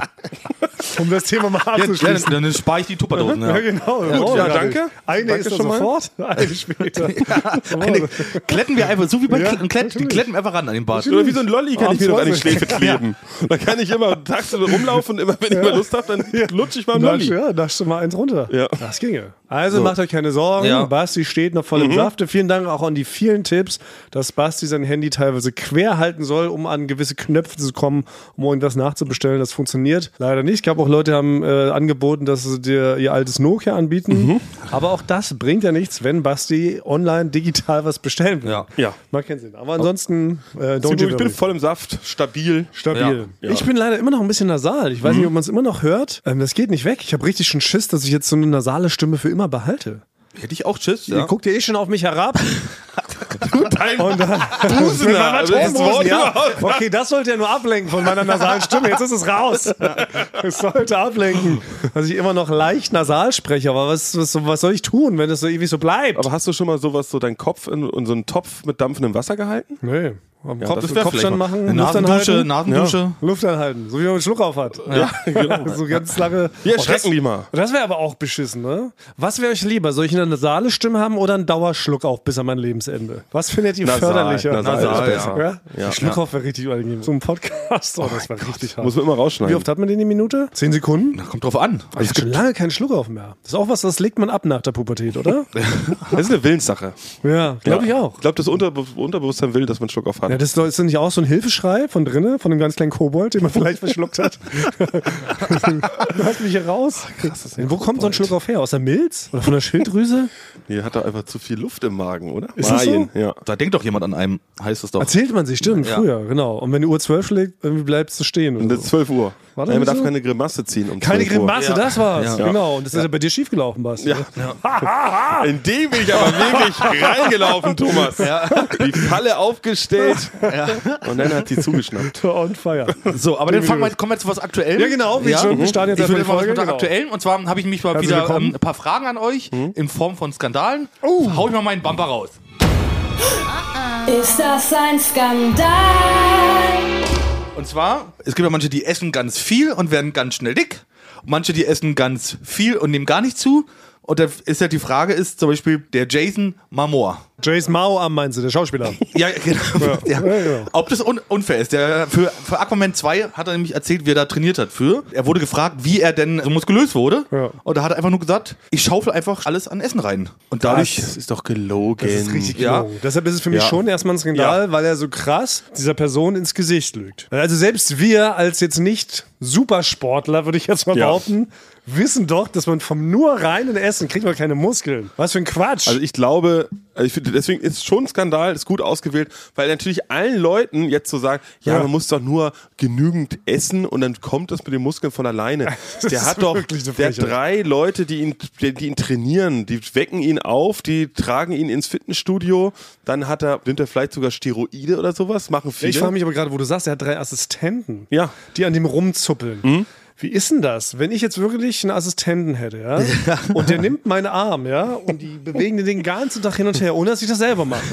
Um das Thema mal Ja, abzuschließen. dann, dann spare ich die Tupperdosen. Ja, Ja. genau. Gut, ja, danke. Eine Danke ist dann schon mal. sofort, eine später. Eine, kletten wir einfach, so wie bei Ja, Kletten, Klett, die natürlich. kletten wir einfach ran an den Bart. Oder wie so ein Lolli kann ich mir doch an die zwanzig. Schläfe kleben. Da kann ich immer tagsüber rumlaufen und immer, wenn ich mal Lust habe, dann lutsche ich mal einen Nasch, Lolli. ja, nasch du mal eins runter. Ja. Das ginge. Also macht euch keine Sorgen. Ja. Basti steht noch voll im Safte. Vielen Dank auch an die vielen Tipps, dass Basti sein Handy teilweise quer halten soll, um an gewisse Knöpfe zu kommen, um irgendwas nachzubestellen. Das funktioniert leider nicht. Ich glaube auch Leute haben äh, angeboten, dass sie dir ihr altes Nokia anbieten. Aber auch das bringt ja nichts, wenn Basti online digital was bestellen will. Ja. Ja. Macht keinen Sinn. Aber ansonsten äh, don't Ich bin worry. voll im Saft, stabil. Stabil. Ja. Ich bin leider immer noch ein bisschen nasal. Ich weiß nicht, ob man es immer noch hört. Ähm, das geht nicht weg. Ich habe richtig schon Schiss, dass ich jetzt so eine nasale Stimme für immer behalte. Hätte ich auch Schiss. Ihr Ja. guckt ja eh schon auf mich herab. Dein Und dann Busen, mit meinem also das Atombusen, Wort ja. überhaupt. Okay, das sollte ja nur ablenken von meiner nasalen Stimme. Jetzt ist es raus. Es sollte ablenken, dass ich immer noch leicht nasal spreche. Aber was, was, was soll ich tun, wenn es so irgendwie so bleibt? Aber hast du schon mal sowas, so deinen Kopf in, in so einen Topf mit dampfendem Wasser gehalten? nee. Am Kopf, das wär Kopfstand vielleicht machen, mal- Luft Nasendusche, anhalten. Nasendusche. Ja. Luft anhalten, so wie man einen Schluck auf hat. Ja, genau. So ganz lange. Wir Oh, erschrecken das- die mal. Das wäre aber auch beschissen, ne? Was wäre euch lieber? Soll ich eine nasale Stimme haben oder einen Dauerschluck auf bis an mein Lebensende? Was findet ihr Nasal, förderlicher? nasal Nasal, ist besser. Ja? Ja. Schluckauf wäre richtig unangenehm. So ein Podcast, oh, das wäre richtig hart. Muss man immer rausschneiden. Wie oft hat man den die Minute? Zehn Sekunden? Kommt drauf an. Ich habe schon lange keinen Schluckauf mehr. Das ist auch was, das legt man ab nach der Pubertät, oder? Das ist eine Willenssache. Ja, glaube ich auch. Ich glaube, das Unterbe Unterbewusstsein will, dass man einen Schluck auf hat. Ja, das ist nicht auch so ein Hilfeschrei von drinnen, von einem ganz kleinen Kobold, den man vielleicht verschluckt hat. Du hast mich hier raus. Wo kommt so ein Schluck auf her? Aus der Milz? Oder von der Schilddrüse? Hier hat er einfach zu viel Luft im Magen, oder? Ist das so? Ja. Da denkt doch jemand an einem, heißt es doch. Erzählt man sich, stimmt, Ja. früher, genau. Und wenn die Uhr zwölf schlägt, irgendwie bleibst du stehen. Und Oder das ist so. zwölf Uhr. War das Nein, man nicht darf so? keine Grimasse ziehen um Keine zwölf Uhr. Grimasse, Ja. das war's. Ja. Genau. Und das ist ja bei dir schiefgelaufen, Basti. Ja. In dem bin ich aber wirklich reingelaufen, Thomas. Die Falle aufgestellt und dann hat sie zugeschnappt. On fire. So, aber dann fangen wir, kommen wir zu was Aktuellem. Ja, genau, wie schon. Wir starten jetzt Ich erstmal will die mal was Folge. mit der Genau. Aktuellen. Und zwar habe ich mich mal Herzlich wieder willkommen. ähm, ein paar Fragen an euch in Form von Skandalen. Hau ich mal meinen Bumper raus. Ist das ein Skandal? Und zwar, es gibt ja manche, die essen ganz viel und werden ganz schnell dick. Und manche, die essen ganz viel und nehmen gar nicht zu. Und da ist ja die Frage, ist zum Beispiel der Jason Momoa. Jace Mao am meinst du, der Schauspieler. Ja, genau. Ja. Ja, genau. Ob das un unfair ist. Der, für, für Aquaman zwei hat er nämlich erzählt, wie er da trainiert hat für. Er wurde gefragt, wie er denn so muskulös wurde. Ja. Und da hat er einfach nur gesagt, ich schaufel einfach alles an Essen rein. Und dadurch... Das ist doch gelogen. Das ist richtig Ja. gelogen. Deshalb ist es für mich Ja. schon erstmal ein Skandal, weil er so krass dieser Person ins Gesicht lügt. Also selbst wir als jetzt nicht Supersportler, würde ich jetzt mal Ja. behaupten, wissen doch, dass man vom nur reinen Essen kriegt man keine Muskeln. Was für ein Quatsch. Also ich glaube, also ich finde, deswegen ist es schon ein Skandal, ist gut ausgewählt, weil natürlich allen Leuten jetzt so sagen, ja, Ja. man muss doch nur genügend essen und dann kommt das mit den Muskeln von alleine. Das Der ist hat doch, wirklich eine der hat Frechheit. drei Leute, die ihn, die, die ihn trainieren, die wecken ihn auf, die tragen ihn ins Fitnessstudio, dann hat er, nimmt er vielleicht sogar Steroide oder sowas, machen viele. ich frage mich aber gerade, wo du sagst, er hat drei Assistenten, Ja. die an dem rumzuppeln. wie ist denn das, wenn ich jetzt wirklich einen Assistenten hätte, ja? Und der nimmt meinen Arm, ja, und die bewegen den den ganzen Tag hin und her, ohne dass ich das selber mache.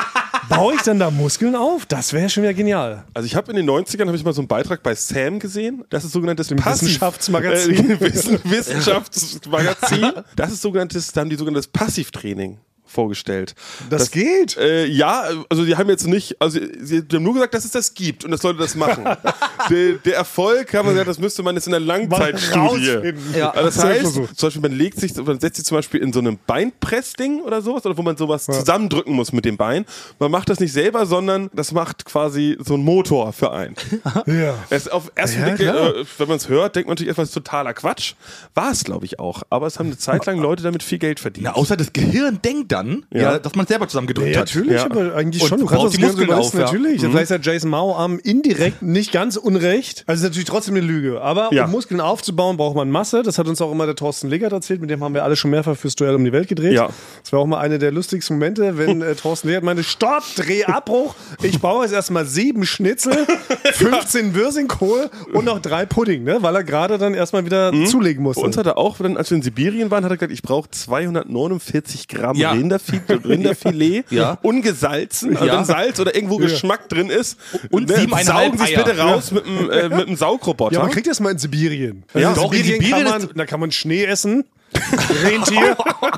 Baue ich dann da Muskeln auf? Das wäre schon wieder genial. Also ich habe in den neunzigern habe ich mal so einen Beitrag bei Sam gesehen. Das ist sogenanntes Passiv- Wissenschaftsmagazin. Äh, Wissen, Wissenschaftsmagazin. Das ist sogenanntes, da haben die sogenanntes Passivtraining vorgestellt. Das geht? Äh, ja, also die haben jetzt nicht, also sie die haben nur gesagt, dass es das gibt und das sollte das machen. der, der Erfolg, haben wir gesagt, das müsste man jetzt in der Langzeitstudie. Ja. Also das Das heißt, ist so. zum Beispiel man legt sich, man setzt sich zum Beispiel in so einem Beinpressding oder sowas, oder wo man sowas Ja. zusammendrücken muss mit dem Bein. Man macht das nicht selber, sondern das macht quasi so ein Motor für einen. Ja. Es auf ersten Ja, Blick, klar. äh, wenn man es hört, denkt man natürlich etwas totaler Quatsch. War es, glaube ich, auch. Aber es haben eine Zeit lang Leute damit viel Geld verdient. Na, außer das Gehirn denkt dann, Ja. ja. dass man es selber zusammengedrückt Ja, hat. natürlich, Ja. aber eigentlich Und schon. Du baut kannst die das Muskeln Ganze auf, überlisten, ja. natürlich. Mhm. Vielleicht hat Jason Mauerarm indirekt nicht ganz unrecht. Also ist natürlich trotzdem eine Lüge. Aber Ja. um Muskeln aufzubauen, braucht man Masse. Das hat uns auch immer der Thorsten Legert erzählt. Mit dem haben wir alle schon mehrfach fürs Duell um die Welt gedreht. Ja. Das war auch mal einer der lustigsten Momente, wenn äh, Thorsten Legert meinte, Stopp, Drehabbruch. Ich baue jetzt erstmal sieben Schnitzel, fünfzehn Würsingkohl und noch drei Pudding, ne? Weil er gerade dann erstmal wieder zulegen musste. Bei uns hat er auch, dann, als wir in Sibirien waren, hat er gesagt, ich brauche zweihundertneunundvierzig Gramm Ja. Rinderfilet, Rinderfilet Ja. ungesalzen, also Ja. wenn Salz oder irgendwo Geschmack drin ist. Und ne, siebeneinhalb saugen Sie es Eier. bitte raus mit einem äh, mit einem Saugroboter. Ja, man kriegt das mal in Sibirien. Also Ja. in Doch, in Sibirien, Sibirien kann man, ist- da kann man Schnee essen, Rentier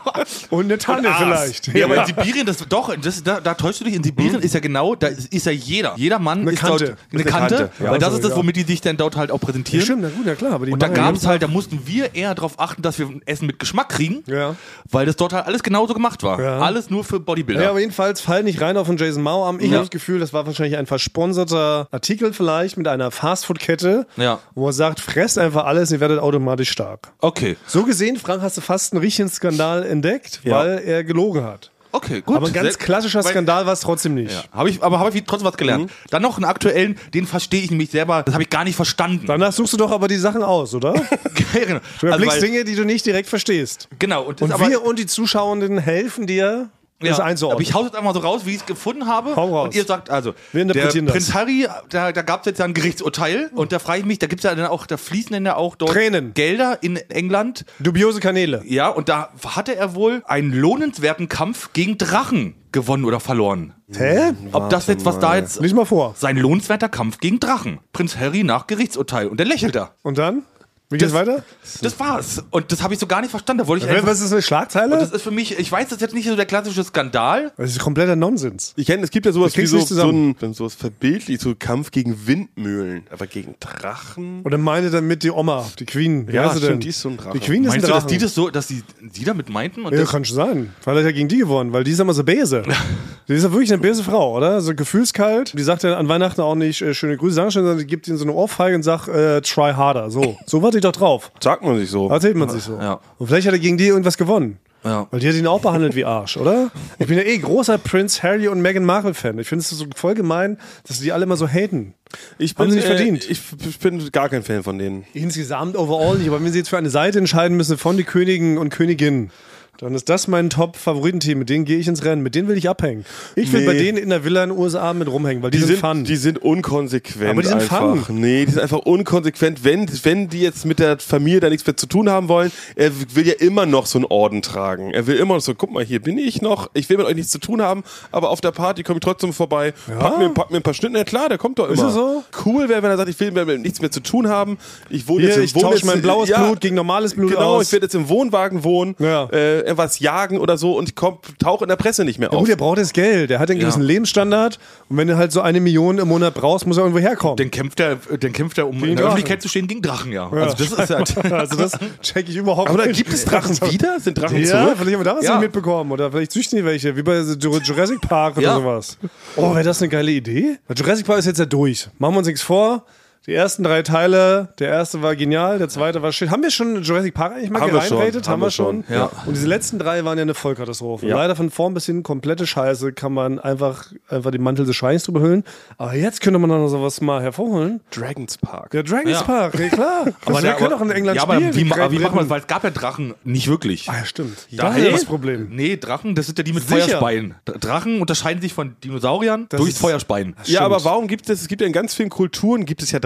und eine Tanne Aas. vielleicht. Ja, aber in Sibirien, das doch, das, da, da täuschst du dich. In Sibirien ist ja genau, da ist, ist ja jeder. Jeder Mann Eine ist Kante. dort eine Ist eine Kante, Kante, ja. weil das Also, ist das, ja. womit die sich dann dort halt auch Ja, präsentieren. stimmt, na gut, ja klar. Aber die Und da machen gab ja- es halt, da mussten wir eher darauf achten, dass wir Essen mit Geschmack kriegen, Ja. weil das dort halt alles genauso gemacht war. Ja. Alles nur für Bodybuilder. Ja, aber jedenfalls fall nicht rein auf den Jason Mauerarm. Ich Ja. habe das Gefühl, das war wahrscheinlich ein versponserter Artikel vielleicht mit einer Fastfood-Kette, Ja. wo er sagt, fresst einfach alles, ihr werdet automatisch stark. Okay, So gesehen, Frank, hast du fast einen richtigen Skandal entdeckt, Ja. weil er gelogen hat. okay, gut. Aber ein ganz Sehr- klassischer weil- Skandal war es trotzdem nicht. Ja, hab ich, aber habe ich trotzdem was gelernt. Mhm. Dann noch einen aktuellen, den verstehe ich nämlich selber, das habe ich gar nicht verstanden. Danach suchst du doch aber die Sachen aus, oder? Ja, genau. Du Also, erblickst weil- Dinge, die du nicht direkt verstehst. Genau. Und, das Und aber, wir und die Zuschauenden helfen dir, das Ja, einzuordnen. aber ich hau jetzt einfach mal so raus, wie ich es gefunden habe. Hau raus. Und ihr sagt also, Wir der interpretieren das. Prinz Harry, da, da gab es jetzt ja ein Gerichtsurteil und da frage ich mich, da gibt es ja dann auch, da fließen dann ja auch dort Tränen. Gelder in England. Dubiose Kanäle. Ja, und da hatte er wohl einen lohnenswerten Kampf gegen Drachen gewonnen oder verloren. Hä? Ob das jetzt, was da jetzt... Lies mal vor. Sein lohnenswerter Kampf gegen Drachen. Prinz Harry nach Gerichtsurteil. Und der lächelt da. Und dann? Wie geht's Das- weiter? Das war's. Und das habe ich so gar nicht verstanden. Da wollte ich einfach, Was ist eine Schlagzeile? das ist für mich, ich weiß, das ist jetzt nicht so der klassische Skandal. Das ist kompletter Nonsens. Ich kenne, es gibt ja sowas Das wie kriegst du so, nicht so zusammen. ein, dann sowas verbildlich, so Kampf gegen Windmühlen, aber gegen Drachen. Oder meine dann mit die Oma, die Queen. Wie Ja, heißt sie stimmt, denn? die ist so ein Drache. Die Queen ist Meinst ein du, dass Drachen. die das so, dass die, die damit meinten? Und Ja, das, kann schon sein. Vielleicht hat er gegen die gewonnen, weil die ist immer so böse. Die ist ja wirklich eine böse Frau, oder? So gefühlskalt. Die sagt ja an Weihnachten auch nicht äh, schöne Grüße, sondern die gibt ihnen so eine Ohrfeige und sagt, äh, try harder. So, so war die doch drauf. Sagt man sich so. Erzählt man sich so. Ja. Und vielleicht hat er gegen die irgendwas gewonnen. Ja. Weil die hat ihn auch behandelt wie Arsch, oder? Ich bin ja eh großer Prince Harry und Meghan Markle Fan. Ich finde es so voll gemein, dass die alle immer so haten. Ich Haben bin, sie nicht äh, verdient. Ich, ich bin gar kein Fan von denen. Insgesamt overall nicht, aber wenn sie jetzt für eine Seite entscheiden müssen von die Königen und Königinnen, dann ist das mein Top-Favoritenteam. Mit denen gehe ich ins Rennen. Mit denen will ich abhängen. Ich will Nee. bei denen in der Villa in den U S A mit rumhängen, weil die, Die sind sind, fun. die sind unkonsequent. Aber die sind einfach. fun. Nee, die sind einfach unkonsequent. Wenn, wenn die jetzt mit der Familie da nichts mehr zu tun haben wollen, er will ja immer noch so einen Orden tragen. Er will immer noch so, guck mal, hier bin ich noch, ich will mit euch nichts zu tun haben, aber auf der Party komme ich trotzdem vorbei. Pack, mir, pack mir ein paar Schnitten. Ja klar, der kommt doch immer. das so? Cool wäre, wenn er sagt, ich will mit nichts mehr zu tun haben. Ich wohne Hier, jetzt im ich tausche Wohn- mein blaues ja, Blut gegen normales Blut Genau, aus. ich werde jetzt im Wohnwagen wohnen, Ja. äh, irgendwas jagen oder so und ich komm, tauche in der Presse nicht mehr Ja, auf. gut, er braucht das Geld. Der hat einen gewissen Lebensstandard. Und wenn du halt so eine Million im Monat brauchst, muss er irgendwo herkommen. Dann kämpft er, dann kämpft er um in der Drachen. Öffentlichkeit zu stehen, gegen Drachen, ja. Also das ist halt. Also das check ich überhaupt Aber nicht. gibt es Drachen wieder? Sind Drachen Ja, zurück? vielleicht haben wir da was Ja. nicht mitbekommen. Oder vielleicht züchten die welche, wie bei Jur- Jurassic Park oder Ja. sowas. Oh, wäre das eine geile Idee? Weil Jurassic Park ist jetzt ja durch. Machen wir uns nichts vor. Die ersten drei Teile, der erste war genial, der zweite war shit. Haben wir schon Jurassic Park eigentlich mal Haben wir schon, gereinratet? Haben haben wir wir schon. schon, ja. Und diese letzten drei waren ja eine Vollkatastrophe. Ja. Leider von vorn bis hin komplette Scheiße, kann man einfach, einfach den Mantel des Schweins drüber hüllen. Aber jetzt könnte man noch sowas mal hervorholen. Dragons Park. Der Dragons Ja. Park, ja klar. Aber der ja, könnte auch in England ja, spielen. aber wie, die aber wie Briten. macht man das? Weil es gab ja Drachen nicht wirklich. Ah ja, stimmt. Da Da ist hey. das Problem. Nee, Drachen, das sind ja die mit Sicher. Feuerspeien. D- Drachen unterscheiden sich von Dinosauriern durchs ist- Feuerspeien. Ja, aber warum gibt es, es gibt ja in ganz vielen Kulturen gibt es ja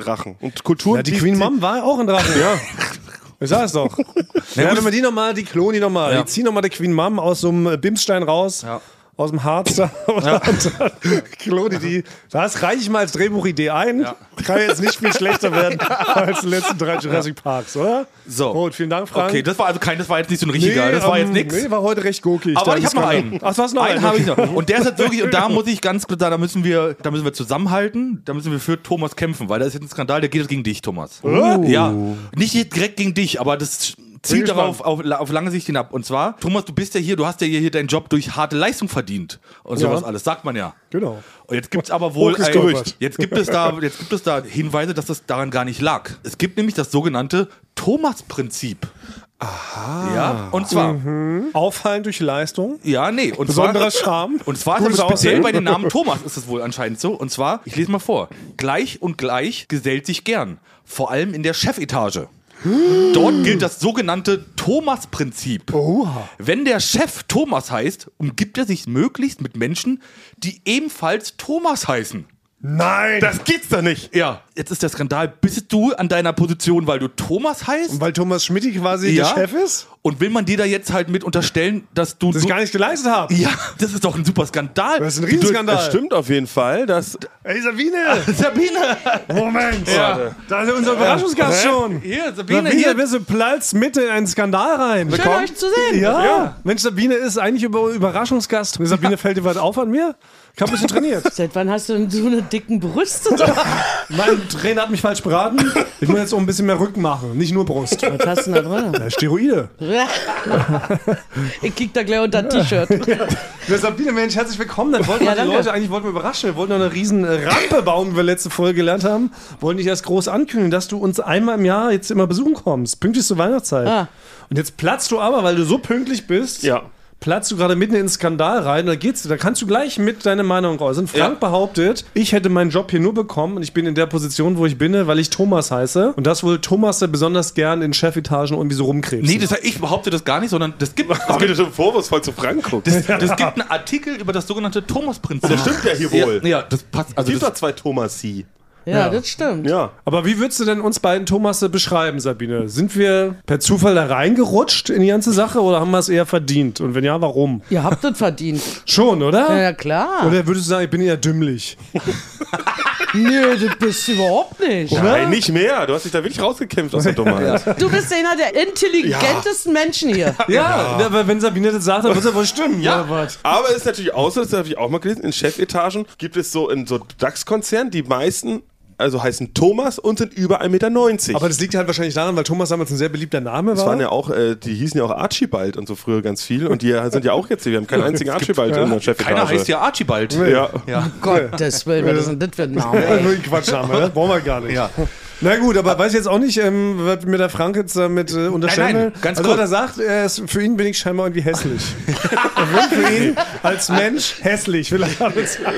Drachen. Und Kultur. Ja, die Queen Mom war auch ein Drachen. Ja. Ich sag es doch. Ja, wenn man die nochmal, die klonen die nochmal. Ja. Die ziehen nochmal die Queen Mom aus so einem Bimsstein raus. Ja. Aus dem Harz da. Ja. Klone die. Das reiche ich mal als Drehbuchidee ein. Ja. Kann jetzt nicht viel schlechter werden als die letzten drei Jurassic Parks, oder? So. Gut, vielen Dank, Frank. Okay, das war also kein, das war jetzt nicht so ein richtiger, das war jetzt ähm, nix. Nee, war heute recht gurkig. Aber Da ich ist habe noch Skandal. einen. Ach, du hast noch einen? Einen habe ich Okay. noch. Und der ist halt wirklich, und da muss ich ganz klar sagen, da müssen wir, da müssen wir zusammenhalten, da müssen wir für Thomas kämpfen, weil da ist jetzt ein Skandal, der geht jetzt gegen dich, Thomas. Oh. Ja. Nicht direkt gegen dich, aber das zielt Bin darauf auf, auf lange Sicht hinab. Und zwar, Thomas, du bist ja hier, du hast ja hier deinen Job durch harte Leistung verdient. Und sowas Ja. alles, sagt man ja. Genau. Und jetzt gibt es aber wohl Hochges ein, Gerücht. jetzt gibt es da jetzt gibt es da Hinweise, dass das daran gar nicht lag. Es gibt nämlich das sogenannte Thomas-Prinzip. Aha. Ja, und zwar Auffallen durch Leistung. ja, nee, und Besonderer zwar Charme. und zwar ist Gutes aber speziell Aussehen. bei den Namen Thomas ist es wohl anscheinend so. Und zwar, ich lese mal vor: Gleich und gleich gesellt sich gern, vor allem in der Chefetage. Dort gilt das sogenannte Thomas-Prinzip. Oha. Wenn der Chef Thomas heißt, umgibt er sich möglichst mit Menschen, die ebenfalls Thomas heißen. Nein! Das gibt's doch nicht. Ja, jetzt ist der Skandal. Bist du an deiner Position, weil du Thomas heißt? Weil Thomas Schmidt quasi Ja. der Chef ist? Und will man dir da jetzt halt mit unterstellen, dass du... Das ich du gar nicht geleistet habe. ja, das ist doch ein super Skandal. Das ist ein Das Riesenskandal. stimmt auf jeden Fall. Dass Ey, Sabine! Sabine! Moment! Ja. Da ist unser Überraschungsgast Hä? schon. Hier, Sabine, Sabine, hier. bist du platzt mitten in einen Skandal rein. Schön, euch zu sehen. Ja. Ja. Mensch, Sabine ist eigentlich über Überraschungsgast. Sabine fällt dir was auf an mir? Ich habe ein bisschen trainiert. Seit wann hast du denn so eine dicken Brüste? Mein Trainer hat mich falsch beraten. Ich muss jetzt auch ein bisschen mehr Rücken machen, nicht nur Brust. Was hast du denn da drin? Ja, Steroide. Ich kick da gleich unter ein T-Shirt. Ja, Sabine, Mensch, herzlich willkommen. Dann wollten wir Ja, die danke. Leute, eigentlich wollten wir überraschen. Wir wollten noch eine riesen Rampe bauen, wie wir letzte Folge gelernt haben. Wollen dich erst groß ankündigen, dass du uns einmal im Jahr jetzt immer besuchen kommst. Pünktlich zur Weihnachtszeit. Ah. Und jetzt platzt du aber, weil du so pünktlich bist. Ja. Platzt du gerade mitten in den Skandal rein, da geht's, da kannst du gleich mit deine Meinung äußern. Frank Ja. behauptet, ich hätte meinen Job hier nur bekommen und ich bin in der Position, wo ich bin, weil ich Thomas heiße. Und das wohl Thomas der besonders gern in Chefetagen irgendwie so rumkrebst. Nee, das, ich behaupte das gar nicht, sondern das gibt, es Ach, gibt, wie du schon vorwurfsvoll zu Frank guckst. das, das gibt einen Artikel über das sogenannte Thomas-Prinzip. Das stimmt ja hier wohl. Ja, ja, das passt. Also Es gibt das, doch zwei Thomasi. Ja, Ja. das stimmt. Ja. Aber wie würdest du denn uns beiden Thomasse beschreiben, Sabine? Sind wir per Zufall da reingerutscht in die ganze Sache oder haben wir es eher verdient? Und wenn ja, warum? Ihr habt das verdient. Schon, oder? Ja, ja klar. Oder würdest du sagen, ich bin eher dümmlich? Nö, das bist du überhaupt nicht. Nein, nicht mehr. Du hast dich da wirklich rausgekämpft aus der Dummheit. Du bist einer der intelligentesten Menschen hier. Ja, aber wenn Sabine das sagt, dann muss er wohl stimmen. Ja. oder was? Aber es ist natürlich auch so, das habe ich auch mal gelesen, in Chefetagen gibt es so in so DAX-Konzernen, die meisten, also heißen Thomas und sind über ein Meter neunzig. Aber das liegt halt wahrscheinlich daran, weil Thomas damals ein sehr beliebter Name war. das waren ja auch, äh, die hießen ja auch Archibald und so früher ganz viel. Und die sind ja auch jetzt, wir haben keinen einzigen Archibald in der Chefetage. keiner heißt ja Archibald. Ja. Ja. Gottes Willen, was ist denn das für ein Name? Ja, Ey? nur ein Quatschname, ne? Brauchen wir gar nicht. Ja. Na gut, aber weiß ich jetzt auch nicht, ähm, was mir der Frank jetzt damit äh, unterstellen Nein, will. nein, ganz also, kurz. was er sagt, er ist, für ihn bin ich scheinbar irgendwie hässlich. Er will für ihn als Mensch hässlich, vielleicht auch nicht sagen.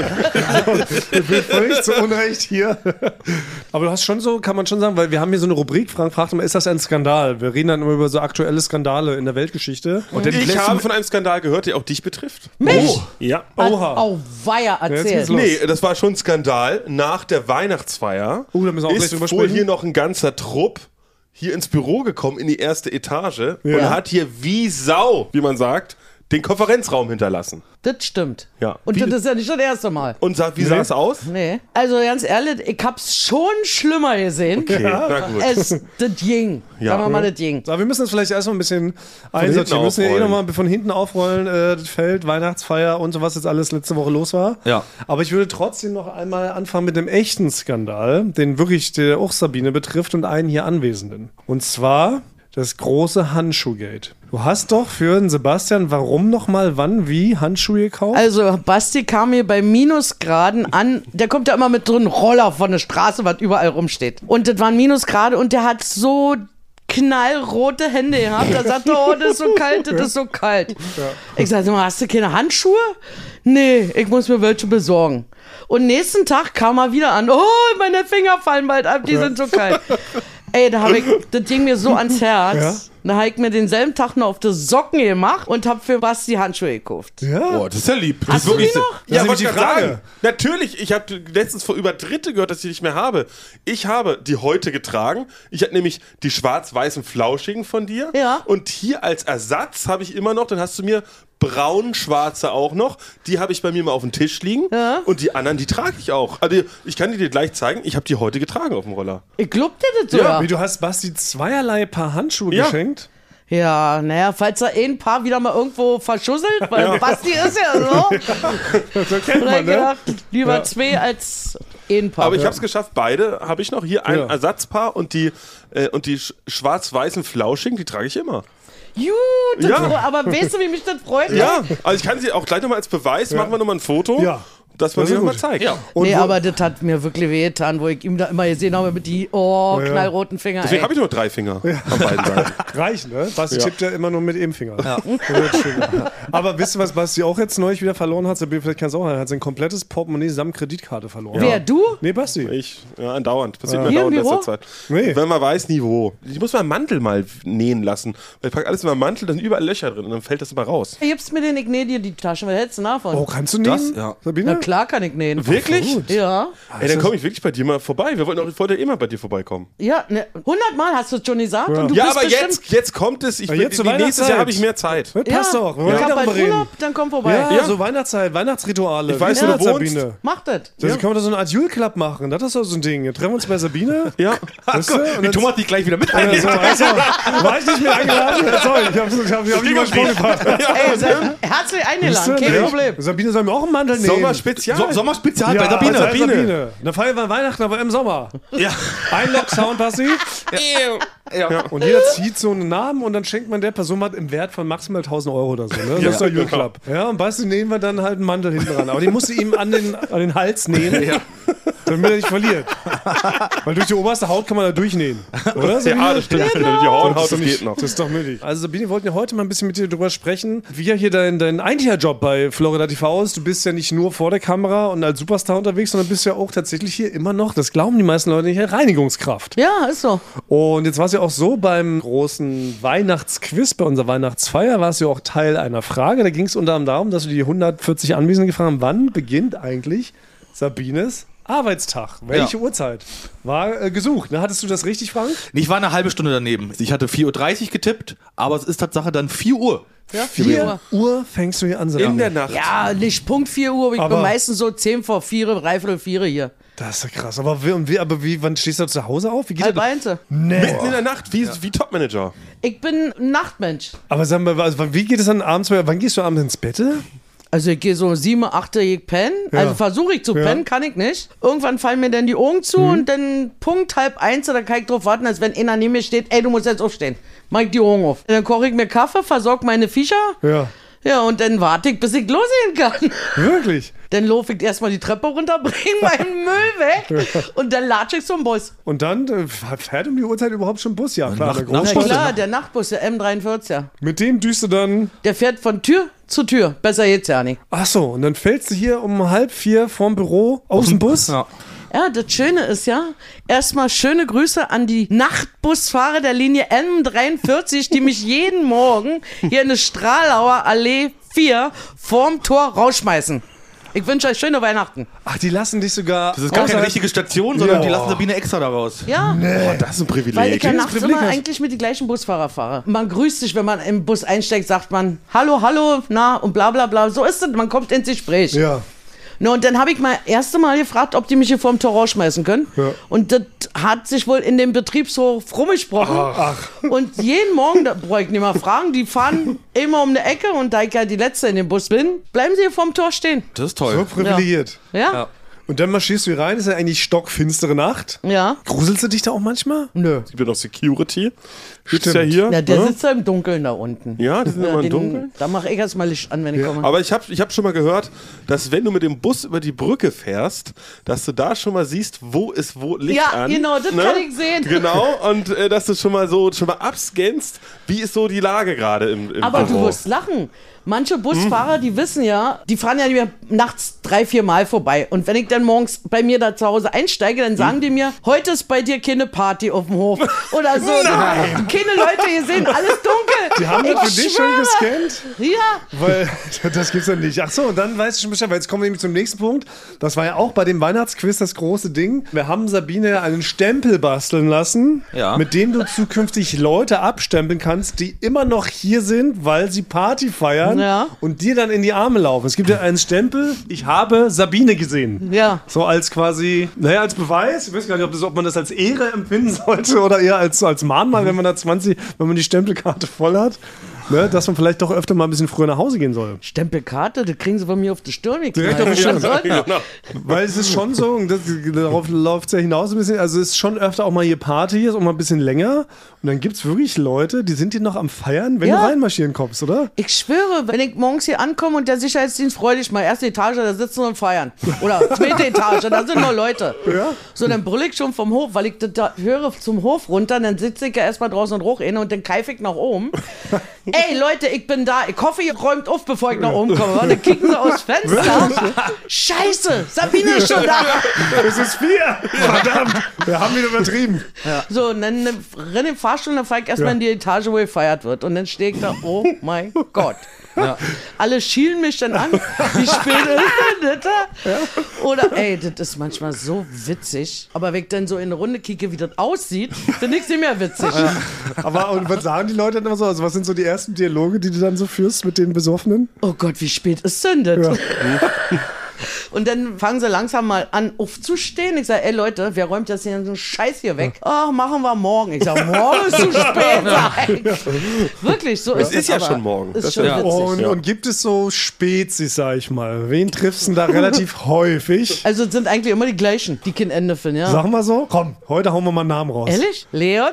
Ich bin völlig zu Unrecht hier. Aber du hast schon so, kann man schon sagen, weil wir haben hier so eine Rubrik, Frank fragt immer, ist das ein Skandal? Wir reden dann immer über so aktuelle Skandale in der Weltgeschichte. Und dann Ich habe von einem Skandal gehört, der auch dich betrifft. Mich? Oh. Ja. Oha. Oh, weia, jetzt erzähl. geht's los. Nee, das war schon ein Skandal. Nach der Weihnachtsfeier Oh, da müssen wir auch gleich ist drüber wohl sprechen. hier noch ein ganzer Trupp hier ins Büro gekommen, in die erste Etage und hat hier wie Sau, wie man sagt, den Konferenzraum hinterlassen. Das stimmt. Ja. Und Wie- das ist ja nicht das erste Mal. Und sagt, wie sah es aus? Nee. Also ganz ehrlich, ich hab's schon schlimmer gesehen. Okay, na gut. Es, das ging. Ja. Sagen wir mal, das ging. So, wir müssen das vielleicht erstmal ein bisschen hinten einsortieren. Wir müssen ja eh aufrollen. nochmal von hinten aufrollen, äh, das Feld, Weihnachtsfeier und so, was jetzt alles letzte Woche los war. Ja. Aber ich würde trotzdem noch einmal anfangen mit dem echten Skandal, den wirklich der auch Sabine betrifft und einen hier Anwesenden. Und zwar das große Handschuhgate. Du hast doch für den Sebastian, warum nochmal, wann, wie Handschuhe gekauft? Also, Basti kam hier bei Minusgraden an. Der kommt ja immer mit so einem Roller von der Straße, was überall rumsteht. Und das waren Minusgrade und der hat so knallrote Hände gehabt. Da sagte er, oh, das ist so kalt, das ist so kalt. Ich sagte, hast du keine Handschuhe? Nee, ich muss mir welche besorgen. Und nächsten Tag kam er wieder an. Oh, meine Finger fallen bald ab, die sind so kalt. Ey, da habe ich, das ging mir so ans Herz. Ja? Und da habe ich mir denselben Tag noch auf die Socken gemacht und habe für Basti Handschuhe gekauft. Ja. Oh, das ist ja lieb. Das Hast ist du die wirklich noch? Das Ja, ist wollte ich die gerade Frage. sagen. Natürlich, ich habe letztens vor über Dritte gehört, dass ich die nicht mehr habe. Ich habe die heute getragen. Ich hatte nämlich die schwarz-weißen Flauschigen von dir. Ja. Und hier als Ersatz habe ich immer noch, dann hast du mir braun-schwarze auch noch. Die habe ich bei mir mal auf dem Tisch liegen. Ja. Und die anderen, die trage ich auch. Also ich kann die dir gleich zeigen. Ich habe die heute getragen auf dem Roller. Ich glaub dir das sogar. Wie, du hast Basti zweierlei Paar Handschuhe Ja. geschenkt? Ja, naja, falls er ein Paar wieder mal irgendwo verschusselt, weil Basti ist ja so. So kennt Und man, ich ne? gedacht, lieber zwei als ein Paar. Aber ich habe es geschafft, beide habe ich noch. Hier ein Ja. Ersatzpaar und die, äh, und die sch- schwarz-weißen Flauschigen, die trage ich immer. Gut, das Ja. fro- aber weißt du, wie mich das freut? Ja, also ich kann sie auch gleich nochmal als Beweis, machen wir nochmal ein Foto, Ja. dass man Das sie ist nochmal gut. zeigt. Ja. Und Nee, wo- aber das hat mir wirklich wehgetan, wo ich ihm da immer gesehen habe mit die oh, Ja. knallroten Finger. Deswegen ey. habe ich nur drei Finger an beiden Seiten. Reichen, ne? Basti Ja. tippt ja immer nur mit dem Finger. Ja. Aber wisst ihr, was Basti auch jetzt neulich wieder verloren hat? Sabine, vielleicht kannst du auch, er hat sein komplettes Portemonnaie samt Kreditkarte verloren. Wer, du? Nee, Basti. Ich, ja, andauernd. Passiert mir Hier dauernd im in letzter Büro? Zeit. Nee. Wenn man weiß, nie wo. Ich muss meinen Mantel mal nähen lassen. Weil ich packe alles in meinen Mantel, da sind überall Löcher drin und dann fällt das immer raus. Gibst mir den, ich nähe dir die Tasche, was hältst du davon? Oh, kannst du nähen? ja. Sabine? Na klar kann ich nähen. Wirklich? Ja. Ey, dann komme ich wirklich bei dir mal vorbei. Wir wollten auch, ich wollte ja eh mal bei dir vorbeikommen. Ja, ne, hundertmal hast du es schon gesagt und du Ja, bist aber bestimmt... jetzt, jetzt kommt es. Ich Ja, bin, jetzt zur die, nächstes Weihnachtszeit. Jahr habe ich mehr Zeit. Das passt ja, doch. Wir ich wollen hab darüber bald reden. Urlaub, dann komm vorbei. Ja, Ja. so Weihnachtszeit, Weihnachtsrituale. Ich weiß, Wie wo du ist das, wohnst. Sabine? Mach das. Also können wir da so eine Art Jule-Club machen. Das ist doch so ein Ding. Wir treffen uns bei Sabine. Ja. Weißt du? Und Wie dann- Thomas dich gleich wieder mit Ja, einnimmt. so, also, war ich nicht mehr eingeladen? Sorry, ich hab's, ich hab, ich hab nicht mal Sprung gebracht. Ey, sei herzlich eingeladen, kein Ja. Problem. Sabine soll mir auch einen Mantel nehmen. Sommerspezial. So, Sommerspezial Ja, bei Sabine. bei Sabine. Sabine. Dann feiern wir Weihnachten, aber im Sommer. Ja. Einlog-Sound, Basti. Ja. Und jeder zieht so einen Namen und dann schenkt man der Person was im Wert von maximal tausend Euro oder so. Ne? Das Ja, ist der Jule genau. Club. Ja, und Basti nehmen wir dann halt einen Mantel hinten ran. Aber den musst du ihm an den, an den Hals nähen, Ja. damit er nicht verliert. Weil durch die oberste Haut kann man da durchnähen. Oder? Sabine? Ja, das stimmt. Die Das Hornhaut, ist, doch das nicht, geht noch. das ist doch möglich. Also Sabine, wir wollten ja heute mal ein bisschen mit dir drüber sprechen, wie ja hier dein, dein eigentlicher Job bei Florida T V ist. Du bist ja nicht nur vor der Kamera und als Superstar unterwegs, sondern bist ja auch tatsächlich hier immer noch, das glauben die meisten Leute nicht, Reinigungskraft. Ja, ist so. Und jetzt war es ja auch so, beim großen Weihnachtsquiz, bei unserer Weihnachtsfeier, war es ja auch Teil einer Frage. Da ging es unter anderem darum, dass wir die hundertvierzig Anwesenden gefragt haben, wann beginnt eigentlich Sabines Arbeitstag? Welche Ja. Uhrzeit? War äh, gesucht. Ne? Hattest du das richtig, Frank? Ich war eine halbe Stunde daneben. Ich hatte vier Uhr dreißig getippt, aber es ist Tatsache dann vier Uhr. Ja, vier Uhr fängst du hier an, Sabine. In der Nacht. Ja, nicht Punkt vier Uhr, aber ich Aber- bin meistens so zehn vor vier, dreiviertel vier hier. Das ist ja krass. Aber, wie, und wie, aber wie, wann stehst du zu Hause auf? Wie geht Halb das? eins. Mitten in der Nacht, wie, wie Topmanager. Ich bin ein Nachtmensch. Aber sag mal, also, wie geht es dann abends? Wann gehst du abends ins Bett? Also ich gehe so sieben, acht, ich pennen. Ja. Also versuche ich zu Ja. pennen, kann ich nicht. Irgendwann fallen mir dann die Augen zu und dann Punkt halb eins, da kann ich drauf warten, als wenn einer neben mir steht, ey, du musst jetzt aufstehen. Mach ich die Augen auf. Dann koche ich mir Kaffee, versorge meine Viecher. Ja. Ja, und dann warte ich, bis ich losgehen kann. Wirklich? Dann laufe ich erstmal die Treppe runter, bringe meinen Müll weg und dann latsche ich zum Bus. Und dann äh, fährt um die Uhrzeit überhaupt schon Bus? Ja, klar. Nacht- der Na Großstadt. klar, der Nachtbus, der M dreiundvierzig. Mit dem düst du dann. Der fährt von Tür zu Tür. Besser geht's ja nicht. Ach so, und dann fällst du hier um halb vier vorm Büro aus dem Bus? Ja. Ja, das Schöne ist ja, erstmal schöne Grüße an die Nachtbusfahrer der Linie M dreiundvierzig, die mich jeden Morgen hier in der Stralauer Allee vier vorm Tor rausschmeißen. Ich wünsche euch schöne Weihnachten. Ach, die lassen dich sogar. Das ist gar keine außerhalb- richtige Station, sondern Ja. die lassen Sabine extra daraus. Ja, Oh, das ist ein weil ich Privileg. ja das nachts Privileg immer hast. eigentlich mit den gleichen Busfahrer fahre. Man grüßt sich, wenn man im Bus einsteigt, sagt man Hallo, hallo, na und bla bla bla. So ist es, man kommt ins Gespräch. Ja. No, und dann habe ich mal erste Mal gefragt, ob die mich hier vorm Tor rausschmeißen können. Ja. Und das hat sich wohl in dem Betriebshof rumgesprochen. Ach. Und jeden Morgen, da brauche ich nicht mal fragen, die fahren immer um eine Ecke und da ich ja die Letzte in dem Bus bin, bleiben sie hier vorm Tor stehen. Das ist So toll. privilegiert. Ja? Ja. Und dann marschierst du hier rein, ist ja eigentlich stockfinstere Nacht. Ja. Gruselst du dich da auch manchmal? Nö. Es gibt ja noch Security. Sitzt Stimmt. ja hier. Ja, der ne? sitzt ja im Dunkeln da unten. Ja, die sind immer im den- Dunkeln. Da mache ich erstmal Licht an, wenn ich komme. Aber ich habe ich hab schon mal gehört, dass wenn du mit dem Bus über die Brücke fährst, dass du da schon mal siehst, wo ist wo Licht Ja, an. genau, das kann ich sehen. Genau, und äh, dass du schon mal so schon mal abscannst, wie ist so die Lage gerade im, im Aber Büro. du wirst lachen. Manche Busfahrer, die wissen ja, die fahren ja nicht mehr nachts drei, vier Mal vorbei. Und wenn ich dann morgens bei mir da zu Hause einsteige, dann sagen die mir, heute ist bei dir keine Party auf dem Hof. Oder so. Nein. Keine Leute hier sehen, alles dunkel. Die haben ich das für dich schon schwöre. gescannt? Ja. Weil, das gibt's ja nicht. Ach so, und dann weiß ich schon Bescheid, weil jetzt kommen wir nämlich zum nächsten Punkt. Das war ja auch bei dem Weihnachtsquiz das große Ding. Wir haben Sabine einen Stempel basteln lassen, Ja. mit dem du zukünftig Leute abstempeln kannst, die immer noch hier sind, weil sie Party feiern Ja. und dir dann in die Arme laufen. Es gibt ja einen Stempel, ich habe Sabine gesehen. Ja. So als quasi, naja, als Beweis. Ich weiß gar nicht, ob, das, ob man das als Ehre empfinden sollte oder eher als, als Mahnmal, wenn man da zwanzig, wenn man die Stempelkarte voll hat. Ne, dass man vielleicht doch öfter mal ein bisschen früher nach Hause gehen soll. Stempelkarte, das kriegen sie von mir auf die Stirn. Direkt auf die Stirn. Genau. Weil es ist schon so, und das, darauf läuft es ja hinaus ein bisschen, also es ist schon öfter auch mal hier Party, ist auch mal ein bisschen länger. Und dann gibt es wirklich Leute, die sind hier noch am Feiern, wenn Ja. du reinmarschieren kommst, oder? Ich schwöre, wenn ich morgens hier ankomme und der Sicherheitsdienst freudig mal erste Etage, da sitzen wir und feiern. Oder zweite Etage, da sind noch Leute. Ja. So, dann brüll ich schon vom Hof, weil ich das da höre zum Hof runter, dann sitze ich ja erstmal draußen und hoch inne und dann keife ich nach oben. Ey Leute, ich bin da. Ich hoffe, ihr räumt auf, bevor ich nach oben komme. Und dann kicken sie aus Fenster. Scheiße, Sabine ist schon da. Es ist vier! Verdammt! Wir haben wieder übertrieben. So, und dann renne im Fahrstuhl, dann fahre ich erstmal Ja. in die Etage, wo gefeiert wird. Und dann stehe ich da, oh mein Gott. Alle schielen mich dann an. Wie spät ist denn das da? Oder, ey, das ist manchmal so witzig. Aber wenn ich dann so in eine Runde kicke, wie das aussieht, finde ich es nicht mehr witzig. Aber und was sagen die Leute dann immer so? Also, was sind so die ersten Dialoge, die du dann so führst mit den Besoffenen? Oh Gott, wie spät ist denn das? Ja. Und dann fangen sie langsam mal an aufzustehen. Ich sage, ey Leute, wer räumt das hier so einen Scheiß hier weg? Ach, machen wir morgen. Ich sage, morgen ist zu spät. Nein. Wirklich, so ist Es ist ja aber schon morgen. Ist Das schon ja. witzig. Und, und gibt es so Spezies, sag ich mal? Wen triffst du denn da relativ häufig? Also es sind eigentlich immer die gleichen, die kein Ende finden, ja. Sag mal so. Komm, heute hauen wir mal einen Namen raus. Ehrlich? Leon?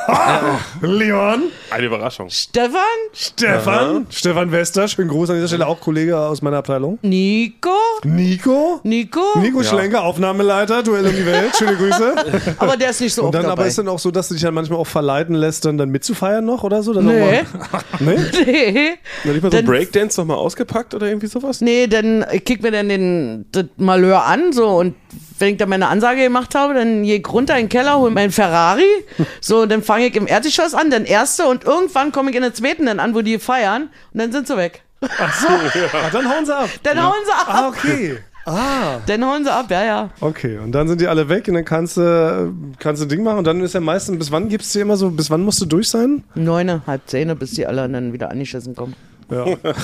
Leon, Eine Überraschung. Stefan? Stefan, Stefan Wester, schönen Gruß an dieser Stelle, auch Kollege aus meiner Abteilung. Nico? Nico, Nico? Nico Schlenker, Aufnahmeleiter, Duell um die Welt, schöne Grüße. Aber der ist nicht so Und oft dann aber dabei. ist dann auch so, dass du dich dann manchmal auch verleiten lässt, dann, dann mitzufeiern noch oder so? Dann Nee. noch mal, nee? nee. Noch nicht mal so Dann- Breakdance nochmal ausgepackt oder irgendwie sowas? Nee, dann ich kick mir dann den, das Malheur an, so, und wenn ich dann meine Ansage gemacht habe, dann gehe ich runter in den Keller, hole meinen Ferrari, so, dann fange ich im Erdgeschoss an, dann erste, und irgendwann komme ich in den zweiten dann an, wo die feiern, und dann sind sie weg. Ah, dann hauen sie ab. Dann hauen sie ab. Ah, okay. Dann hauen sie ab, ja, ja. Okay, und dann sind die alle weg und dann kannst du kannst du Ding machen und dann ist ja meistens, bis wann gibt's dir immer so, bis wann musst du durch sein? Neune, halb zehn, bis die alle dann wieder angeschissen kommen. Ja.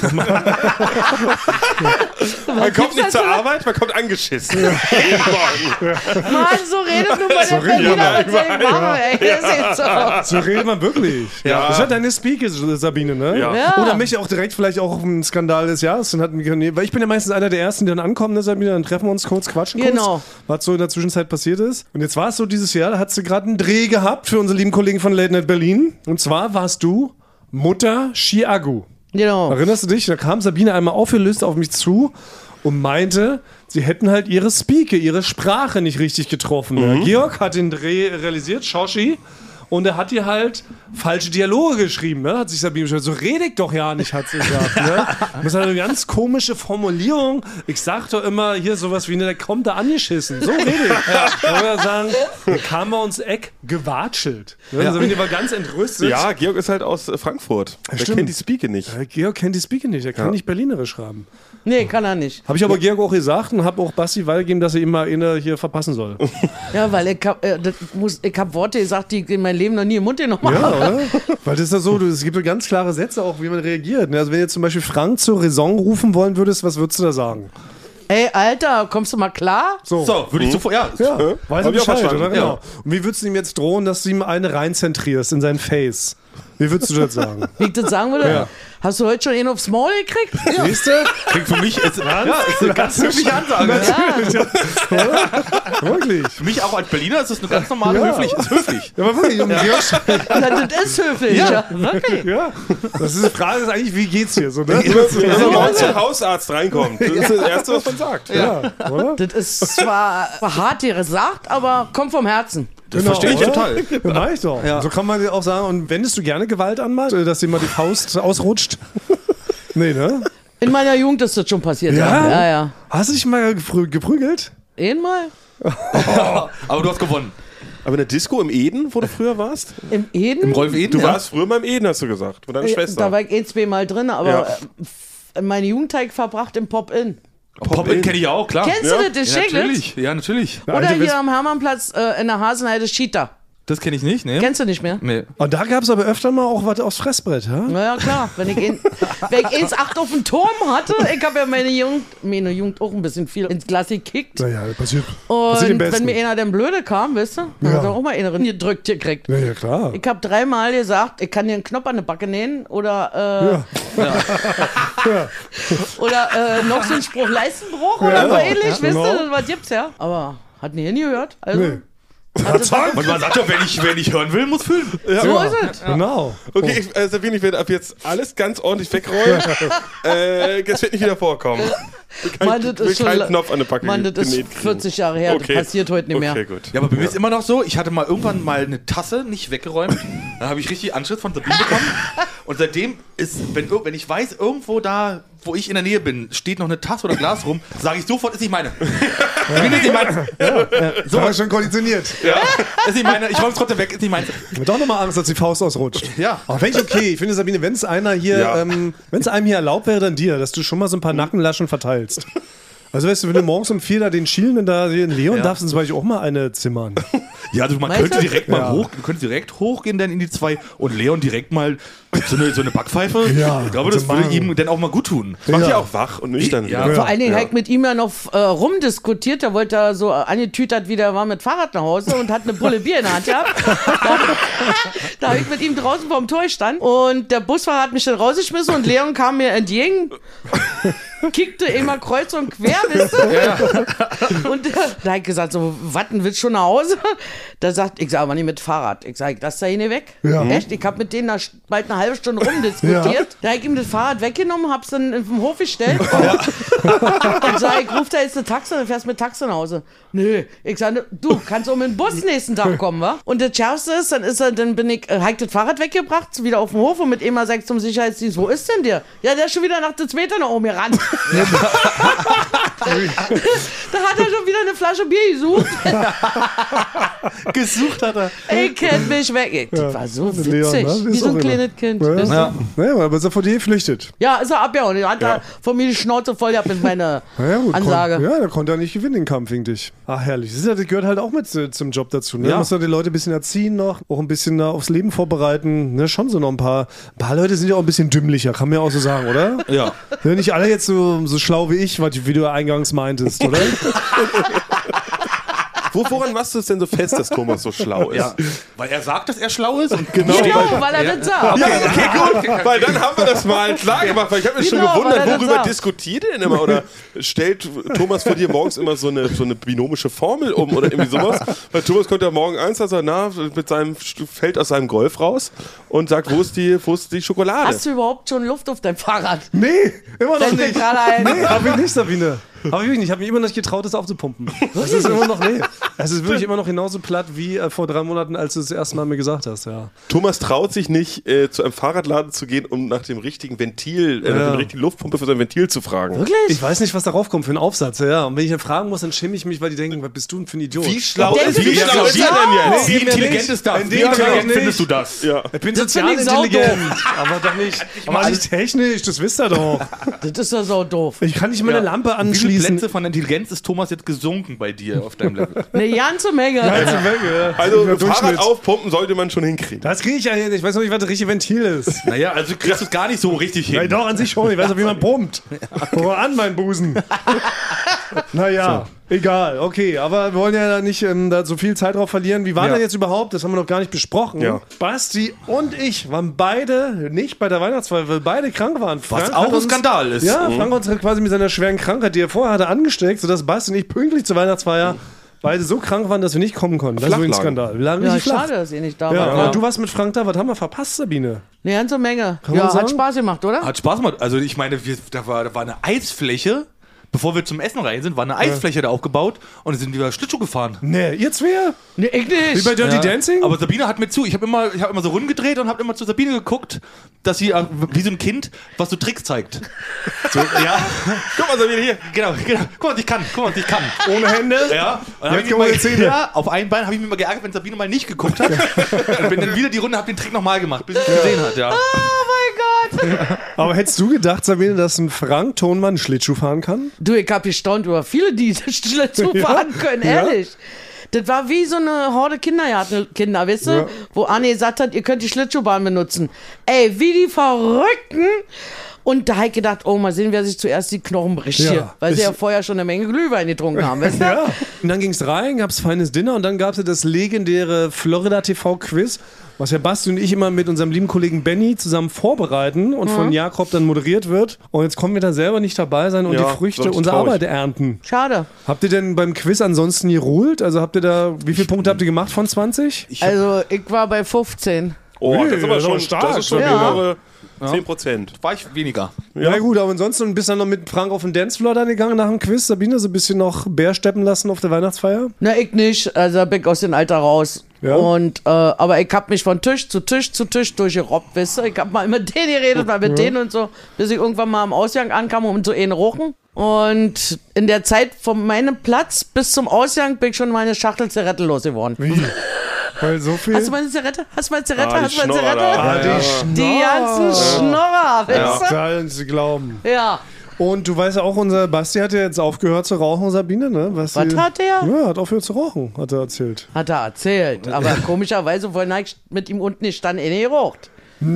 Man kommt nicht zur Arbeit, man kommt angeschissen. Jeden Morgen. Mann, so redet nur mal der Berliner, was soll ich machen, ey, das ist jetzt so. So redet man wirklich. Ja. Das ist ja deine Speak, Sabine, ne? Ja. Ja. Oder mich auch direkt vielleicht auch auf einen Skandal des Jahres. Dann hatten wir, weil ich bin ja meistens einer der Ersten, die dann ankommen, ne, Sabine, dann treffen wir uns kurz, quatschen kurz, Genau. was so in der Zwischenzeit passiert ist. Und jetzt war es so dieses Jahr, da hat sie gerade einen Dreh gehabt für unsere lieben Kollegen von Late Night Berlin. Und zwar warst du Mutter Chiagu. Genau. Erinnerst du dich? Da kam Sabine einmal aufgelöst auf mich zu und meinte, sie hätten halt ihre Speake, ihre Sprache nicht richtig getroffen. Mhm. Ja, Georg hat den Dreh realisiert, Shoshi, und er hat ihr halt falsche Dialoge geschrieben. Ne? Hat sich Sabine beschwert, so rede ich doch ja nicht, hat sie gesagt. Ne? Das ist halt eine ganz komische Formulierung. Ich sag doch immer hier sowas wie, ne, der kommt da angeschissen. So rede ich. Ja. Oder sagen, dann kam bei uns Eck gewatschelt. Ne? Ja. Sabine war ganz entrüstet. Ja, Georg ist halt aus äh, Frankfurt. Der stimmt. kennt die Speake nicht. Äh, Georg kennt die Speaker nicht, er kann Ja. nicht Berlinerisch schreiben. Nee, kann er nicht. Habe ich aber Georg auch gesagt und habe auch Basti weitergegeben, dass er ihm mal eine hier verpassen soll. Ja, weil ich hab, äh, das muss, ich hab Worte gesagt, die ich in meinem Leben noch nie im Mund genommen Ja, habe. oder? Weil das ist ja so, du, es gibt so ganz klare Sätze auch, wie man reagiert. ne? Also wenn du jetzt zum Beispiel Frank zur Raison rufen wollen würdest, was würdest du da sagen? Ey, Alter, kommst du mal klar? So, würde ich sofort, ja. Ja, weiß Hab er ich auch Bescheid, verstanden. oder? Genau. Ja. Und wie würdest du ihm jetzt drohen, dass du ihm eine reinzentrierst in sein Face? Wie würdest du das sagen? Wie ich das sagen würde? Ja. Hast du heute schon einen aufs Maul gekriegt? Siehst du? Klingt für mich ist, ja, ist eine ganz höfliche Ansage. Wirklich. Für mich auch als Berliner ist das eine ganz normale Ja. höflich. Ist höflich. Ja, aber wirklich, um Georg, Na, das ist höflich. Ja. Wirklich. ja. Das ist die Frage, ist eigentlich, wie geht's dir? So, ne? Wenn man morgens zum Hausarzt reinkommt, das ist das Erste, was man sagt. Ja, oder? Das ist zwar hart gesagt, aber kommt vom Herzen. Das verstehe ich oder? total. Ja, mach ich doch. Ja. So kann man dir auch sagen, und wendest du gerne Gewalt an, mal, dass dir mal die Faust ausrutscht? Nee, ne? In meiner Jugend ist das schon passiert. Ja? Ja, ja. ja. Hast du dich mal geprü geprügelt? Einmal? Aber du hast gewonnen. Aber in der Disco im Eden, wo du früher warst? Im Eden? Im Rolf Eden? Du ja. warst früher mal im Eden, hast du gesagt. Mit deiner Ja, Schwester. da war ich ein, zwei Mal drin, aber Ja. äh, meine Jugendteig verbracht im Pop-In. Pop-In kenne ich ja auch, klar. Kennst Ja. du das? Das Ja, schick, ne? natürlich. Ja, natürlich. Oder Alter, hier wer- am Hermannplatz äh, in der Hasenheide Cheetah. Das kenne ich nicht, ne? Kennst du nicht mehr? Nee. Und da gab es aber öfter mal auch was aufs Fressbrett, ja? Naja, klar. Wenn ich, in, wenn ich eins acht auf den Turm hatte, ich habe ja meine Jugend, meine Jugend auch ein bisschen viel ins Glas gekickt. Naja, das passiert. passiert dem Und Besten. wenn mir einer dann blöde kam, weißt du, dann Ja. hat er auch mal einen gedrückt gekriegt. Ja, ja, klar. Ich habe dreimal gesagt, ich kann dir einen Knopf an der Backe nähen oder, äh, Ja. Ja. oder äh, noch so ein Spruch Leistenbruch Ja, oder so ja, ähnlich, ja, weißt genau. du, das was gibt's ja. Aber hat nie hingehört. Also, Nee. hat das Zack. Und man sagt doch, wenn ich, wenn ich hören will, muss fühlen. so ist es. Genau. Okay, ich, äh, Sabine, ich werde ab jetzt alles ganz ordentlich wegräumen. äh, das wird nicht wieder vorkommen. Kein, Mann, das will ist schon keinen la- Knopf an der Backe Mann, das ist genäht kriegen. vierzig Jahre her, Okay. das passiert heute nicht mehr. Okay, gut. Ja, aber bei mir ist immer noch so, ich hatte mal irgendwann mal eine Tasse nicht weggeräumt. Dann habe ich richtig Anschritt von Sabine bekommen. Und seitdem ist, wenn, ir- wenn ich weiß, irgendwo da, wo ich in der Nähe bin, steht noch eine Tasse oder Glas rum, sage ich sofort, ist nicht meine. Sabine, ist nicht meine. So war schon konditioniert. Ja, ist nicht meine. Ich räume es trotzdem weg, ist nicht meine. Doch nochmal Angst, dass die Faust ausrutscht. Ja. Aber finde ich okay. Ich finde, Sabine, wenn es einer hier, Ja. ähm, wenn es einem hier erlaubt wäre, dann dir, dass du schon mal so ein paar Nackenlaschen verteilst. Also weißt du, wenn du morgens um vier da den Schielenden da hier in Leon Ja. darfst, dann zum Beispiel auch mal eine zimmern. Ja, also man Meinst könnte du? direkt mal Ja. hoch, du könntest direkt hochgehen dann in die zwei und Leon direkt mal so eine, so eine Backpfeife. Ja, ich glaube, so das würde machen. ihm dann auch mal gut tun. Macht ja. Ja. auch wach und nüchtern Ja. wieder. Vor allen Dingen Ja. habe ich mit ihm ja noch äh, rumdiskutiert. Da wollte er so angetütert, wie der war mit Fahrrad nach Hause und hat eine Pulle Bier in der Hand gehabt. Da, da habe ich mit ihm draußen vorm Tor gestanden und der Busfahrer hat mich dann rausgeschmissen und Leon kam mir entgegen, kickte immer kreuz und quer, wisst ihr? Und äh, da habe ich gesagt, so, warten willst du schon nach Hause? Da sagt, ich sage aber nicht mit Fahrrad. Ich sage, lass da hier weg. Ja. Echt? Ich habe mit denen da bald eine halbe Stunde rumdiskutiert. Ja. Da habe ich ihm das Fahrrad weggenommen, hab's dann im Hof gestellt. Und sag, ich ruf da jetzt eine Taxe, dann fährst mit Taxe nach Hause. Nö. Ich sage, du kannst auch mit dem Bus nächsten Tag kommen, wa? Und das Schärfste ist, dann ist er, dann bin ich, äh, hab ich das Fahrrad weggebracht, wieder auf dem Hof und mit ihm mal sagt zum Sicherheitsdienst, wo ist denn der? Ja, der ist schon wieder nach der zweiten nach oben gerannt. Da hat er schon wieder eine Flasche Bier gesucht. Gesucht hat er. Ich kennt mich weg. Ich, das war so Leon, witzig. ne? Ist Wie so auch ein immer. kleines Kind. Ja. Weißt du? Ja. Naja, aber ist er vor dir geflüchtet. Ja, ist er abgehauen. Er hat da von mir die Schnauze voll gehabt mit meiner Na ja, gut, Ansage. Kon ja, da konnte er nicht gewinnen, den Kampf, finde ich. Ach, herrlich. Das, ist ja, das gehört halt auch mit zu- zum Job dazu. Ne? Ja. Muss man die Leute ein bisschen erziehen noch, auch ein bisschen da aufs Leben vorbereiten. Ne? Schon so noch ein paar, ein paar Leute sind ja auch ein bisschen dümmlicher, kann man ja auch so sagen, oder? Ja. Ja, nicht alle jetzt so, so schlau wie ich, was- wie du eingangs meintest, oder? Wo, woran machst du es denn so fest, dass Thomas so schlau ist? Ja. Weil er sagt, dass er schlau ist und Genau. Genau, weil er das sagt. Ja, okay, gut. Weil dann haben wir das mal klar gemacht. Weil ich habe mich Genau, schon gewundert, weil er das worüber sagt. diskutiert ihr denn immer? Oder stellt Thomas vor dir morgens immer so eine, so eine binomische Formel um oder irgendwie sowas? Weil Thomas kommt ja morgen eins, also na, mit seinem fällt aus seinem Golf raus und sagt, wo ist die, wo ist die Schokolade? Hast du überhaupt schon Luft auf deinem Fahrrad? Nee, immer noch Fällt mir nicht. gerade ein. Nee, hab ich nicht, Sabine. Hab ich wirklich nicht. Ich habe mich immer noch nicht getraut, das aufzupumpen. Es ist immer noch, nee. Es ist wirklich immer noch genauso platt wie äh, vor drei Monaten, als du es das erste Mal mir gesagt hast, ja. Thomas traut sich nicht, äh, zu einem Fahrradladen zu gehen, um nach dem richtigen Ventil, äh, nach Ja. der richtigen Luftpumpe für sein Ventil zu fragen. Wirklich? Ich weiß nicht, was darauf kommt für einen Aufsatz, ja. Und wenn ich ihn fragen muss, dann schäme ich mich, weil die denken, was bist du denn für ein Idiot? Wie schlau Der ist, ist wie nicht schlau ist er schlau. denn jetzt? wie Nee, mir intelligent nicht. ist das? In Wie dem Fall intelligent nicht. findest du das? Ja. Ich bin Das sozial find ich saudumm. intelligent, aber doch nicht, aber nicht technisch, das wisst ihr doch. Das ist ja so doof. Ich kann nicht meine Ja. Lampe Wie viele anschließen. Plätze von Intelligenz ist Thomas jetzt gesunken bei dir auf deinem Level? Eine ganze Menge. Also, ja. Also Im Fahrrad Durchschnitt. aufpumpen sollte man schon hinkriegen. Das kriege ich ja nicht. Ich weiß noch nicht, was das richtige Ventil ist. Naja, also du kriegst es gar nicht so richtig hin. Ja, doch, an sich schon. Ich weiß auch, wie man pumpt. Guck mal an, mein Busen. Naja, egal. Okay, aber wir wollen ja da nicht ähm, da so viel Zeit drauf verlieren. Wie war Ja. denn jetzt überhaupt? Das haben wir noch gar nicht besprochen. Ja. Basti und ich waren beide nicht bei der Weihnachtsfeier, weil beide krank waren. Was Frank auch hat ein uns- Skandal ist. Ja, Frank hat uns quasi mit seiner schweren Krankheit, die er vorher hatte, angesteckt, sodass Basti und ich pünktlich zur Weihnachtsfeier beide so krank waren, dass wir nicht kommen konnten. Das ist Flach übrigens ein lagen. Skandal. Wir lagen Ja, richtig flach. schade, dass ihr nicht da Ja, wart. aber du warst mit Frank da. Was haben wir verpasst, Sabine? Eine ganze Menge. man Ja, sagen? hat Spaß gemacht, oder? Hat Spaß gemacht. Also ich meine, wir, da, war, da war eine Eisfläche bevor wir zum Essen rein sind, war eine Eisfläche da aufgebaut und dann sind wir Schlittschuh gefahren. Nee, ihr zwei? Nee, ich Wie nicht. bei Dirty Dancing? Aber Sabine hat mir zu. Ich habe immer, ich hab immer so rumgedreht und habe immer zu Sabine geguckt, dass sie äh, wie so ein Kind, was so Tricks zeigt. So, ja. Guck mal, Sabine, hier. Genau, genau. Guck mal, was ich kann. Guck mal, was ich kann. Ohne Hände? Ja. Und dann hab Jetzt ich mich kommen mal, die Zähne. ja, auf ein Bein habe ich mich mal geärgert, wenn Sabine mal nicht geguckt hat. Und bin dann wieder die Runde, habe den Trick nochmal gemacht, bis sie gesehen hat. Ja. Oh mein Gott. Aber hättest du gedacht, Sabine, dass ein Frank Thonmann Schlittschuh fahren kann? Du, ich hab gestaunt über viele, die Schlittschuh Ja. fahren können, Ja. ehrlich. Das war wie so eine Horde Kindergartenkinder, weißt du? Ja. Wo Anne gesagt hat, ihr könnt die Schlittschuhbahn benutzen. Ey, wie die Verrückten. Und da hab ich gedacht, oh, mal sehen, wer sich zuerst die Knochen bricht Ja. hier. Weil sie Ist- ja vorher schon eine Menge Glühwein getrunken haben, weißt du? Ja. Und dann ging's rein, gab's feines Dinner und dann gab's ja das legendäre Florida T V Quiz, was ja Basti und ich immer mit unserem lieben Kollegen Benny zusammen vorbereiten und von Jakob dann moderiert wird. Und jetzt kommen wir da selber nicht dabei sein und Ja, die Früchte war richtig unserer traurig. Arbeit ernten. Schade. Habt ihr denn beim Quiz ansonsten geholt? Also habt ihr da, wie viele Punkte habt ihr gemacht von zwanzig? Also, ich war bei fünfzehn. Oh, Ui, das ist aber das ist schon aber stark. Das ist schon Ja. mehrere zehn Prozent. War ich weniger. Ja, gut, aber ansonsten bist du dann noch mit Frank auf den Dancefloor dann gegangen nach dem Quiz. Sabine, so ein bisschen noch Bär steppen lassen auf der Weihnachtsfeier? Na, ich nicht. Also, bin ich aus dem Alter raus. Ja. Und, äh, aber ich hab mich von Tisch zu Tisch zu Tisch durchgerobbt, weißt du? Ich hab mal mit denen geredet, mal mit denen und so, bis ich irgendwann mal am Ausgang ankam und so einen rochen. Und in der Zeit von meinem Platz bis zum Ausgang bin ich schon meine Schachtel Zigarette losgeworden. Wie? Weil so viel. Hast du meine Zigarette? Hast du meine Zigarette? Ah, die Hast du meine Schnorrer Zigarette? da. Ah, die Ja. Die ganzen Schnorrer, weißt Zahlen zu glauben. du? Ja. Und du weißt ja auch, unser Basti hat ja jetzt aufgehört zu rauchen, Sabine, ne? Was, Was sie- hat der? Ja, hat aufgehört zu rauchen, hat er erzählt. Hat er erzählt. Aber komischerweise vorhin hab ich mit ihm unten nicht stand, eh nicht geraucht.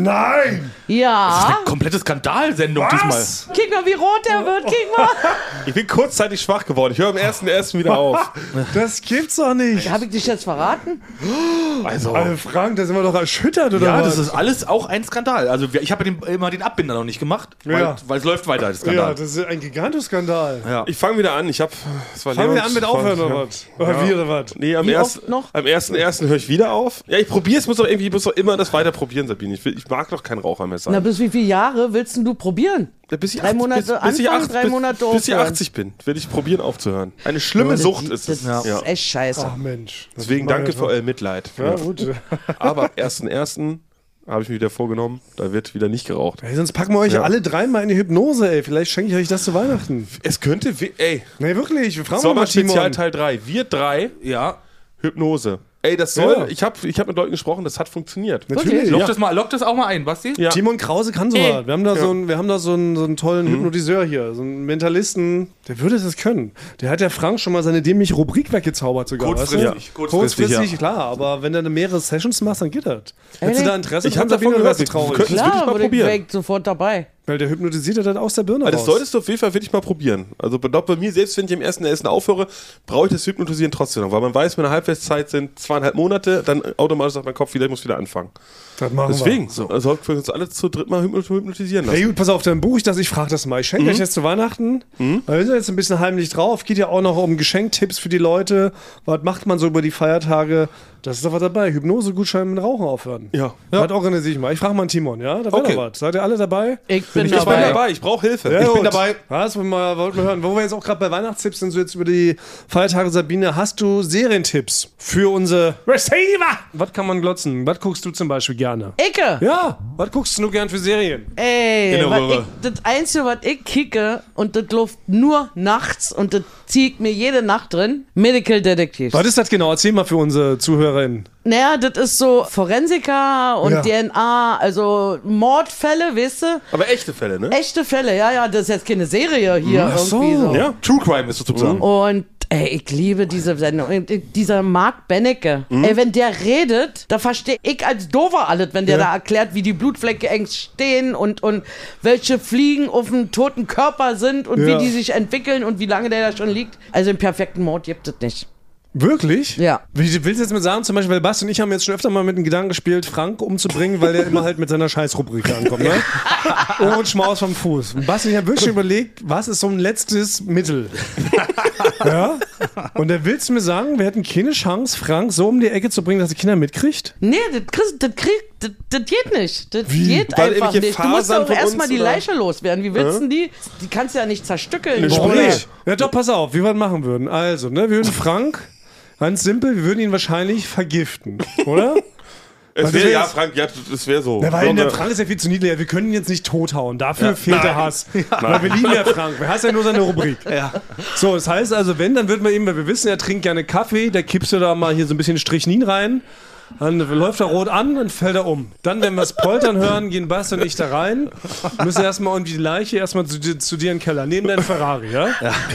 Nein! Ja. Komplette Skandalsendung diesmal. Kick mal, wie rot der wird. Kick mal. Ich bin kurzzeitig schwach geworden. Ich höre am ersten ersten wieder auf. Das gibt's doch nicht. Habe ich dich jetzt verraten? Also, Also Frank, da sind wir doch erschüttert, oder Ja, was? das ist alles auch ein Skandal. Also wir- ich habe ja den, immer den Abbinder noch nicht gemacht, weil, Ja. weil es läuft weiter, das ja, Skandal. das ist ein Gigantoskandal. Ja. ich fange wieder an. Ich habe. Fangen wir an mit Aufhören oder was? Oder wie oder was? Nee, am Wie ersten, oft noch? am ersten ersten höre ich wieder auf. Ja, ich probiere es, muss doch irgendwie, ich muss doch immer das weiter probieren, Sabine. Ich, will, ich mag doch kein Raucher mehr sein. Na, bis wie viele Jahre willst denn du probieren? Ja, bis ich drei achtzig Monate bis, bis ich anfangen, acht- drei bis, Monate Bis ich aufhören. achtzig bin, will ich probieren aufzuhören. Eine schlimme Das- Sucht ist es. Das Ja. ist echt scheiße. Ach Mensch. Das Deswegen machen danke wir für schon. euer Mitleid. Ja, gut. Aber ab ersten ersten habe ich mir wieder vorgenommen, da wird wieder nicht geraucht. Ey, sonst packen wir euch Ja. alle dreimal in die Hypnose, ey. Vielleicht schenke ich euch das zu Weihnachten. Es könnte, we- ey, Nee, wirklich. Wir fragen mal Sommerspezial Timon. Teil drei. Wir drei, Ja. Hypnose. Ey, das soll, Ja. ich habe ich hab mit Leuten gesprochen, das hat funktioniert. Natürlich. Lock, Ja. das mal, lock das auch mal ein, Basti. Ja. Timon Krause kann sowas. Ey. Wir haben da, so, einen, wir haben da so, einen, so einen tollen Mhm. Hypnotiseur hier, so einen Mentalisten, der würde das können. Der hat ja Frank schon mal seine dämliche Rubrik weggezaubert sogar. Kurzfristig, weißt du? ja. Kurzfristig, Kurzfristig, ja. klar, aber wenn du mehrere Sessions machst, dann geht das. Hättest du da Interesse Ich hab dran, davon Sabine, oder gehört, wärst du wir traurig? könnten- Das würde ich Klar, mal würde ich probieren. weg, sofort dabei. Weil der hypnotisiert das aus der Birne Also das raus. solltest du auf jeden Fall wirklich mal probieren. Also bei bei mir, selbst wenn ich im ersten Essen aufhöre, brauche ich das Hypnotisieren trotzdem noch. Weil man weiß, meine Halbwertszeit sind zweieinhalb Monate, dann automatisch sagt mein Kopf wieder, ich muss wieder anfangen. Das machen Deswegen, wir. so. also sollten wir uns alle zu dritt mal hypno- hypnotisieren lassen. Ja gut, pass auf, dann buche ich das, ich frage das mal. Ich schenke Mhm. euch jetzt zu Weihnachten. Weil wir sind jetzt ein bisschen heimlich drauf. Geht ja auch noch um Geschenktipps für die Leute. Was macht man so über die Feiertage? Das ist doch was dabei. Hypnose-Gutschein mit Rauchen aufhören. Ja. Das organisiere ich mal. Ich frage mal einen Timon, ja? Da wäre Okay. doch was. Seid ihr alle dabei? Ich bin, Ich bin dabei. dabei, ich brauche Hilfe. Ja, Ich bin gut. dabei. Was? Wollen wir, wollten wir hören. Wo wir jetzt auch gerade bei Weihnachtstipps sind, so jetzt über die Feiertage, Sabine, hast du Serientipps für unsere Receiver? Was kann man glotzen? Was guckst du zum Beispiel gerne? Icke. Ja, was guckst du nur gern für Serien? Ey, In der was Röhre. ich, das Einzige, was ich kicke, und das läuft nur nachts, und das ziehe ich mir jede Nacht drin, Medical Detectives. Was ist das genau? Erzähl mal für unsere ZuhörerInnen. Naja, das ist so Forensiker und Ja. D N A, also Mordfälle, weißt du? Aber echte Fälle, ne? Echte Fälle, ja, ja, das ist jetzt keine Serie hier Ach so. irgendwie so. Ja. True Crime ist sozusagen. Und ey, ich liebe diese Sendung. Und dieser Mark Benecke, Mhm. ey, wenn der redet, da verstehe ich als Dover alles, wenn der Ja. da erklärt, wie die Blutflecke entstehen und, und welche Fliegen auf dem toten Körper sind und Ja. wie die sich entwickeln und wie lange der da schon liegt. Also einen perfekten Mord gibt es nicht. Wirklich? Ja. Wie, willst du jetzt mit sagen, zum Beispiel, weil Basti und ich haben jetzt schon öfter mal mit dem Gedanken gespielt, Frank umzubringen, weil der immer halt mit seiner Scheißrubrik ankommt, ne? Und Schmaus vom Fuß. Und Basti und ich haben wirklich schon überlegt, was ist so ein letztes Mittel? Ja? Und da willst du mir sagen, wir hätten keine Chance, Frank so um die Ecke zu bringen, dass die Kinder mitkriegt? Nee, das, kriegst, das, krieg, das, das geht nicht. Das Wie? geht Weil einfach irgendwelche nicht. Du musst Fasern doch von erstmal uns, die oder? Leiche loswerden. Wie willst du die? Die kannst du ja nicht zerstückeln. Eine Oder- Spree. Ja, doch, pass auf, wie wir das machen würden. Also, ne, wir würden Frank, ganz simpel, wir würden ihn wahrscheinlich vergiften, oder? Es das wäre, wär ja, jetzt- Frank, ja, das wäre so. Ja, weil So der eine- Frank ist ja viel zu niedlich. Wir können ihn jetzt nicht tothauen. Dafür fehlt Nein. der Hass. Weil wir lieben ja Frank. Wir hassen ja nur seine Rubrik. Ja. So, das heißt also, wenn, dann würden wir ihm, weil wir wissen, er trinkt gerne Kaffee, da kippst du da mal hier so ein bisschen Strychnin rein. Dann läuft er rot an und fällt er um. Dann, wenn wir das Poltern hören, gehen Basti und ich da rein, müssen erstmal irgendwie die Leiche erstmal zu, dir- zu dir in den Keller, neben deinen Ferrari, ja?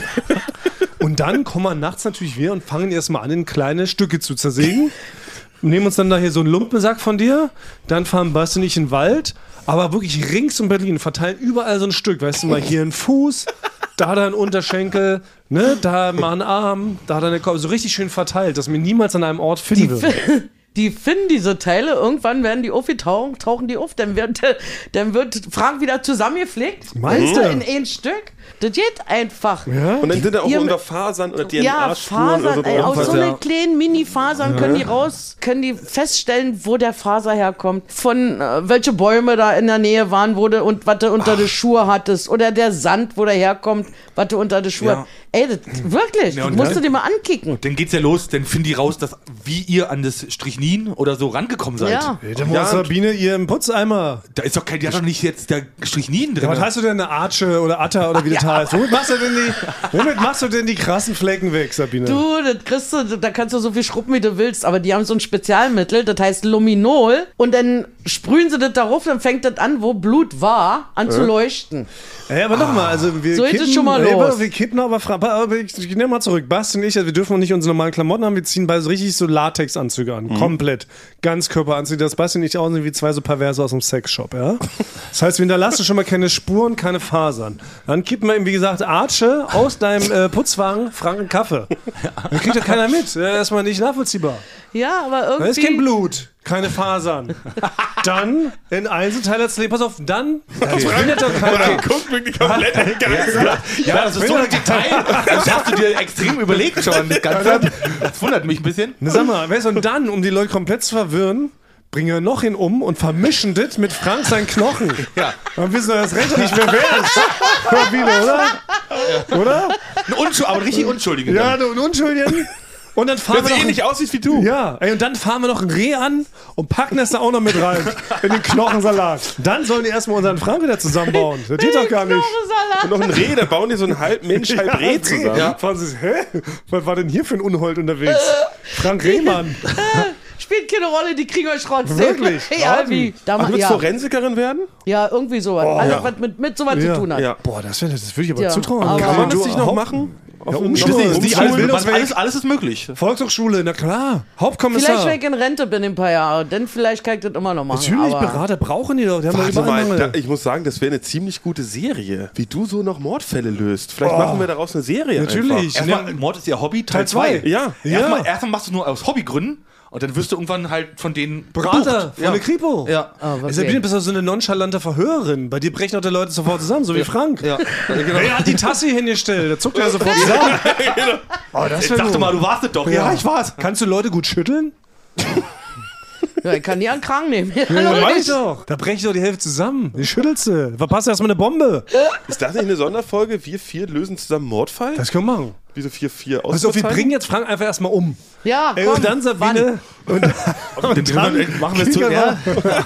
Und dann kommen wir nachts natürlich wieder und fangen erstmal an, in kleine Stücke zu zersägen. Nehmen uns dann da hier so einen Lumpensack von dir, dann fahren Basti und ich in den Wald, aber wirklich rings um Berlin, verteilen überall so ein Stück, weißt du mal, hier ein Fuß, da dann Unterschenkel, ne, da mal ein Arm, da dann der Kopf, so richtig schön verteilt, dass wir niemals an einem Ort finden Die, würden. fi- die finden diese Teile, irgendwann werden die aufgetaucht, tauchen die auf, dann wird, dann wird Frank wieder zusammengepflegt. Meinst Weißt du? In ein Stück. Das geht einfach. Ja? Und dann sind da auch Ihr- unter Fasern oder D N Ja, A-Spuren oder so Fasern, ey, aus drauf. so ja. einer kleinen Mini-Fasern können die raus, können die feststellen, wo der Faser herkommt, von äh, welche Bäume da in der Nähe waren, wo du und was du unter den Schuhe hattest oder der Sand, wo der herkommt, was du unter den Schuhe. Ja. Ey, das, wirklich, Ja, das und musst dann- du dir mal ankicken. Dann geht's ja los, dann finden die raus, dass, wie ihr an das Strychnin oder so rangekommen seid. Ja. Hey, da muss Sabine ihr im Putzeimer. Da ist doch kein, die hat doch nicht jetzt der Strychnin drin. Ja, was heißt du denn, eine Arche oder Atta oder wie das heißt? Womit machst du denn die, womit machst du denn die krassen Flecken weg, Sabine? Du, das kriegst du, da kannst du so viel schrubben, wie du willst, aber die haben so ein Spezialmittel, das heißt Luminol, und dann sprühen sie das darauf, dann fängt das an, wo Blut war, an zu leuchten. Ja, aber nochmal, also wir So geht es kippen, schon mal ey, los. aber wir kippen aber, fra- aber ich, ich nehme mal zurück, Basti und ich, also wir dürfen noch nicht unsere normalen Klamotten haben, wir ziehen beide so richtig so Latexanzüge an, komplett, Ganzkörperanzüge, das Basti und ich aussehen wie zwei so Perverse aus dem Sexshop, ja. Das heißt, wir hinterlassen schon mal keine Spuren, keine Fasern. Dann kippen wir ihm, wie gesagt, Arche aus deinem äh, Putzwagen, Franken Kaffee. Dann kriegt ja keiner mit, ja, erstmal nicht nachvollziehbar. Ja, aber irgendwie... Da ist kein Blut, keine Fasern. Dann in Einzelteile, pass auf, dann, das findet doch keiner. Guckt wirklich komplett entgeistert. ja, das ist so ein Detail. Das hast du dir extrem überlegt schon. Das, Ganze. Das wundert mich ein bisschen. Na, sag mal, weißt du, und dann, um die Leute komplett zu verwirren, bringen wir noch ihn um und vermischen das mit Frank seinen Knochen. Ja. Dann wissen wir das Recht nicht mehr, wer ist. Sabine, oder? Oder? Ein Unschuld, aber richtig Unschuldige. Ja, dann. du, ein Unschuldigen. Und dann fahren Der wir noch ähnlich aussieht wie du. ja, ey, und dann fahren wir noch ein Reh an und packen das da auch noch mit rein. In den Knochensalat. Dann sollen die erstmal unseren Frank wieder zusammenbauen. Das geht doch gar nicht. Und noch ein Reh, da bauen die so ein halb Mensch, halb Reh zusammen. Ja. Fahren sie, hä? Was war denn hier für ein Unhold unterwegs? Frank Rehmann. Spielt keine Rolle, die kriegen euch trotzdem. Wirklich? Ja, wie? Da Ach, ma- du willst ja. Forensikerin werden? ja, irgendwie sowas. Alles, ja. was mit, mit sowas Ja. zu tun hat. Ja. Boah, das, wär, das würde ich aber Ja, zutrauen. aber- Kann man Du das nicht noch Haupt- machen? Auf Ja, einem Umschule. Umschule. Die Umschule, Bildungsweg- alles, alles ist möglich. Volkshochschule, na klar. Vielleicht, Hauptkommissar. wenn ich in Rente bin in ein paar Jahren, dann vielleicht kann ich das immer noch machen. Natürlich, aber Berater brauchen die doch. Die haben doch Warte überall mal, Mangel. da, ich muss sagen, das wäre eine ziemlich gute Serie. Wie du so noch Mordfälle löst. Vielleicht machen wir daraus eine Serie. Natürlich. Einfach. Erstmal, Mord ist ja Hobby, Teil Teil zwei. zwei. Ja. Erstmal, Ja. erstmal machst du nur aus Hobbygründen und dann wirst du irgendwann halt von denen Berater gebucht. von ja. der Kripo. Ja. Ah, okay. Sabine, bist du so eine nonchalante Verhörerin. Bei dir brechen auch die Leute sofort zusammen, so wie Frank. Ja. Genau. Er hat die Tasse hingestellt, der zuckt ja sofort zusammen. Oh, das Jetzt wär sag gut. doch mal, du warst es doch. Ja, ich war's. Kannst du Leute gut schütteln? ja, ich kann die an den Kragen nehmen. Ja, Ja, logisch. weiß ich doch. Da breche ich doch die Hälfte zusammen. Die schüttelst du. Verpasst erstmal eine Bombe. Ist das nicht eine Sonderfolge? Wir vier lösen zusammen Mordfall? Das können wir machen. Wieso vier vier Also, wir bringen jetzt Frank einfach erstmal um. Ja, Ey, komm, und dann Sabine. Und, und dann machen wir es zu. kriegen Ja.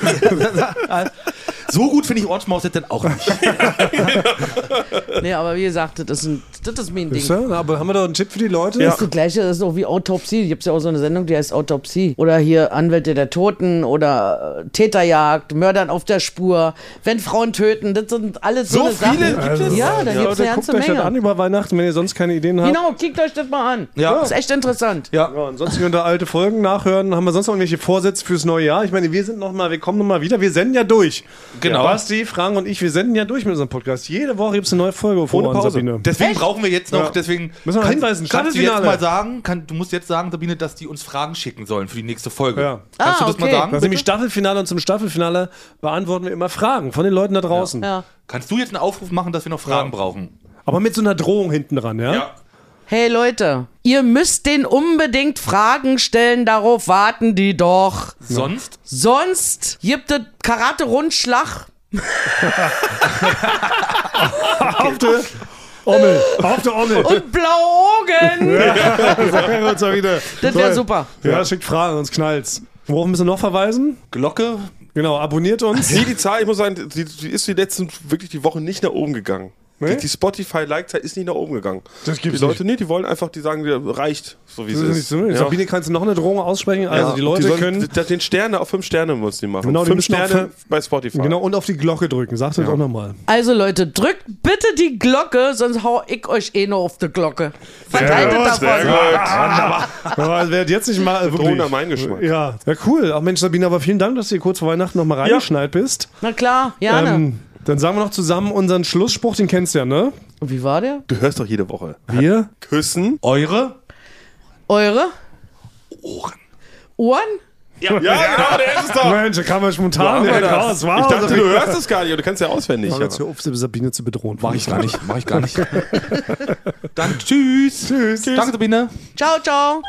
So gut finde ich Ortsmaus jetzt dann auch nicht. Nee, aber wie gesagt, das ist, ein, das ist mein Ding. Wisst ihr? Aber haben wir doch einen Tipp für die Leute? Das ist das gleiche, das ist auch wie Autopsie. Gibt es ja auch so eine Sendung, die heißt Autopsie. Oder hier Anwälte der Toten oder äh, Täterjagd, Mördern auf der Spur, wenn Frauen töten. Das sind alles so, So eine viele Sachen. gibt es? Ja, da Ja, gibt es eine Leute, guckt ganze euch das an Menge. über Weihnachten, wenn ihr sonst keine Ideen habt. Genau, kickt euch das mal an. Ja. Das ist echt interessant. Ja. Ja, ansonsten könnt ihr alte Folgen nachhören. Haben wir sonst noch irgendwelche Vorsätze fürs neue Jahr? Ich meine, wir sind noch mal, wir kommen noch mal wieder. Wir senden ja durch. Genau. Ja, Basti, Frank und ich, wir senden ja durch mit unserem Podcast. Jede Woche gibt es eine neue Folge auf Ohne Ohren, Pause. Sabine. Deswegen Echt? brauchen wir jetzt noch, Ja. deswegen Müssen wir kann- hinweisen, kannst du jetzt Staffelfinale. mal sagen, kann, du musst jetzt sagen, Sabine, dass die uns Fragen schicken sollen für die nächste Folge. Ja. Kannst Ah, du das mal okay. sagen? Das ist nämlich Staffelfinale und zum Staffelfinale beantworten wir immer Fragen von den Leuten da draußen. Ja. Kannst du jetzt einen Aufruf machen, dass wir noch Fragen brauchen? Aber mit so einer Drohung hinten dran, ja? Ja. Hey Leute, ihr müsst den unbedingt Fragen stellen, darauf warten die doch. Sonst? Sonst gibt es Karate-Rundschlag. Auf der Ommel, auf der Ommel. Und blaue Augen. Sagen wir uns mal wieder. Das wäre super. Ja, schickt Fragen, sonst knallt's. Worauf müssen wir noch verweisen? Glocke? Genau, abonniert uns. Nee, die Zahl, ich muss sagen, die, die ist die letzten, wirklich die Woche nicht nach oben gegangen. Nee? Die, die Spotify-Like-Zahl ist nicht nach oben gegangen. Das gibt's die Leute, nee, die wollen einfach, die sagen, der reicht, so wie es Das ist ist. nicht so. Ja. Sabine, kannst du noch eine Drohung aussprechen? Also Ja, die Leute sollen, können... d- Den Sterne auf fünf Sterne muss die machen. Genau, die fünf müssen auf Sterne fünf- bei Spotify. Genau, und auf die Glocke drücken. Sagt das Ja. auch nochmal. Also Leute, drückt bitte die Glocke, sonst hau ich euch eh nur auf die Glocke. Verteilt es davon. Aber wer jetzt nicht mal... Drohnen Wirklich. am Eingeschmack. Ja, ja, cool. Ach Mensch, Sabine, aber vielen Dank, dass du hier kurz vor Weihnachten nochmal reingeschneit bist. Na klar, gerne. Ähm, dann sagen wir noch zusammen unseren Schlussspruch, den kennst du ja, ne? Und wie war der? Du hörst doch jede Woche. Wir? Küssen. Eure? Eure? Ohren. Ohren? Ja, genau, der ist es doch. Mensch, da kam er spontan Ja, direkt das. raus. Wow, ich dachte, Sabine. du hörst es gar nicht, aber du kannst ja auswendig. Mach jetzt hör auf, Sabine zu bedrohen. Mach ich gar nicht. Mach ich gar nicht. Dann tschüss. Tschüss. Danke, Sabine. Ciao, ciao.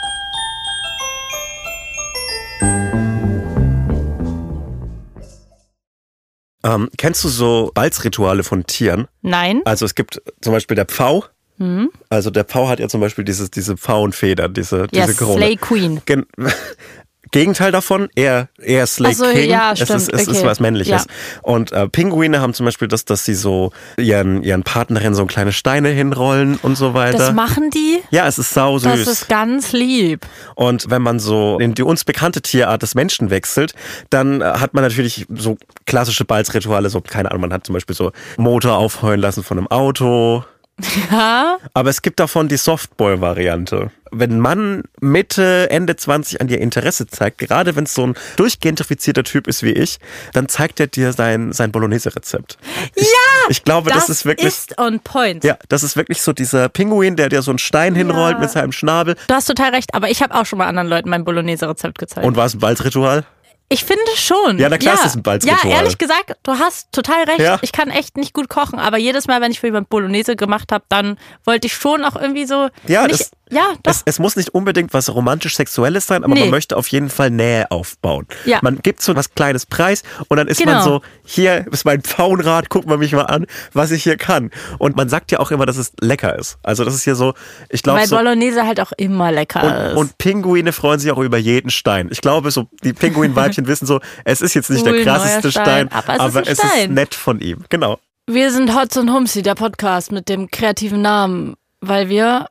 Ähm, kennst du so Balzrituale von Tieren? Nein. Also es gibt zum Beispiel der Pfau. Mhm. Also der Pfau hat ja zum Beispiel dieses, diese Pfauenfedern, diese, Ja, diese Krone. Slay Queen. Gen Gegenteil davon, eher, eher Slay Ach so, King. ja, es stimmt, ist, es ist okay. was Männliches. Ja. Und äh, Pinguine haben zum Beispiel das, dass sie so ihren, ihren Partnerinnen so kleine Steine hinrollen und so weiter. Das machen die? Ja, es ist sau süß. Das ist ganz lieb. Und wenn man so in die uns bekannte Tierart des Menschen wechselt, dann äh, hat man natürlich so klassische Balzrituale, so, keine Ahnung, man hat zum Beispiel so Motor aufheulen lassen von einem Auto. Ja. Aber es gibt davon die Softball-Variante. Wenn ein Mann Mitte, Ende zwanzig an dir Interesse zeigt, gerade wenn es so ein durchgentrifizierter Typ ist wie ich, dann zeigt er dir sein, sein Bolognese-Rezept. Ich, Ja! Ich glaube, das, Das ist wirklich... ist on point. Ja, das ist wirklich so dieser Pinguin, der dir so einen Stein hinrollt Ja. mit seinem Schnabel. Du hast total recht, aber ich habe auch schon mal anderen Leuten mein Bolognese-Rezept gezeigt. Und war es ein Balzritual? Ich finde schon. Ja, na klar, es ist ein Balzritual. Ja, ehrlich gesagt, du hast total recht. Ja. Ich kann echt nicht gut kochen, aber jedes Mal, wenn ich für jemand Bolognese gemacht habe, dann wollte ich schon auch irgendwie so... Ja, nicht, das- ja doch. Es, es muss nicht unbedingt was romantisch-sexuelles sein, aber Nee. man möchte auf jeden Fall Nähe aufbauen. Ja. Man gibt so was Kleines Preis und dann ist Genau. man so, hier ist mein Pfauenrad, guck mal mich mal an, was ich hier kann. Und man sagt ja auch immer, dass es lecker ist. Also das ist hier so, ich glaube Weil so... Bolognese halt auch immer lecker Und, ist. und Pinguine freuen sich auch über jeden Stein. Ich glaube, so die Pinguinweibchen wissen so, es ist jetzt nicht Cool, der krasseste neuer Stein, Stein, aber es ist aber ein es ist Stein. nett von ihm. Genau. Wir sind Hotz und Humsi, der Podcast mit dem kreativen Namen, weil wir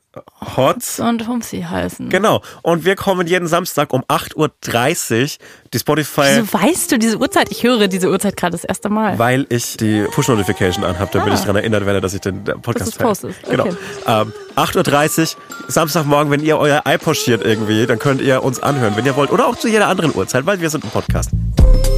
Hotz. und Humsi heißen. Genau. Und wir kommen jeden Samstag um acht Uhr dreißig. Die Spotify... Wieso weißt du diese Uhrzeit? Ich höre diese Uhrzeit gerade das erste Mal. Weil ich die Push-Notification anhabe, damit Ah. ich daran erinnert werde, dass ich den Podcast Dass du's postest. Genau. Okay. Ähm, acht Uhr dreißig, Samstagmorgen, wenn ihr euer Ei pochiert irgendwie, dann könnt ihr uns anhören, wenn ihr wollt. Oder auch zu jeder anderen Uhrzeit, weil wir sind ein Podcast.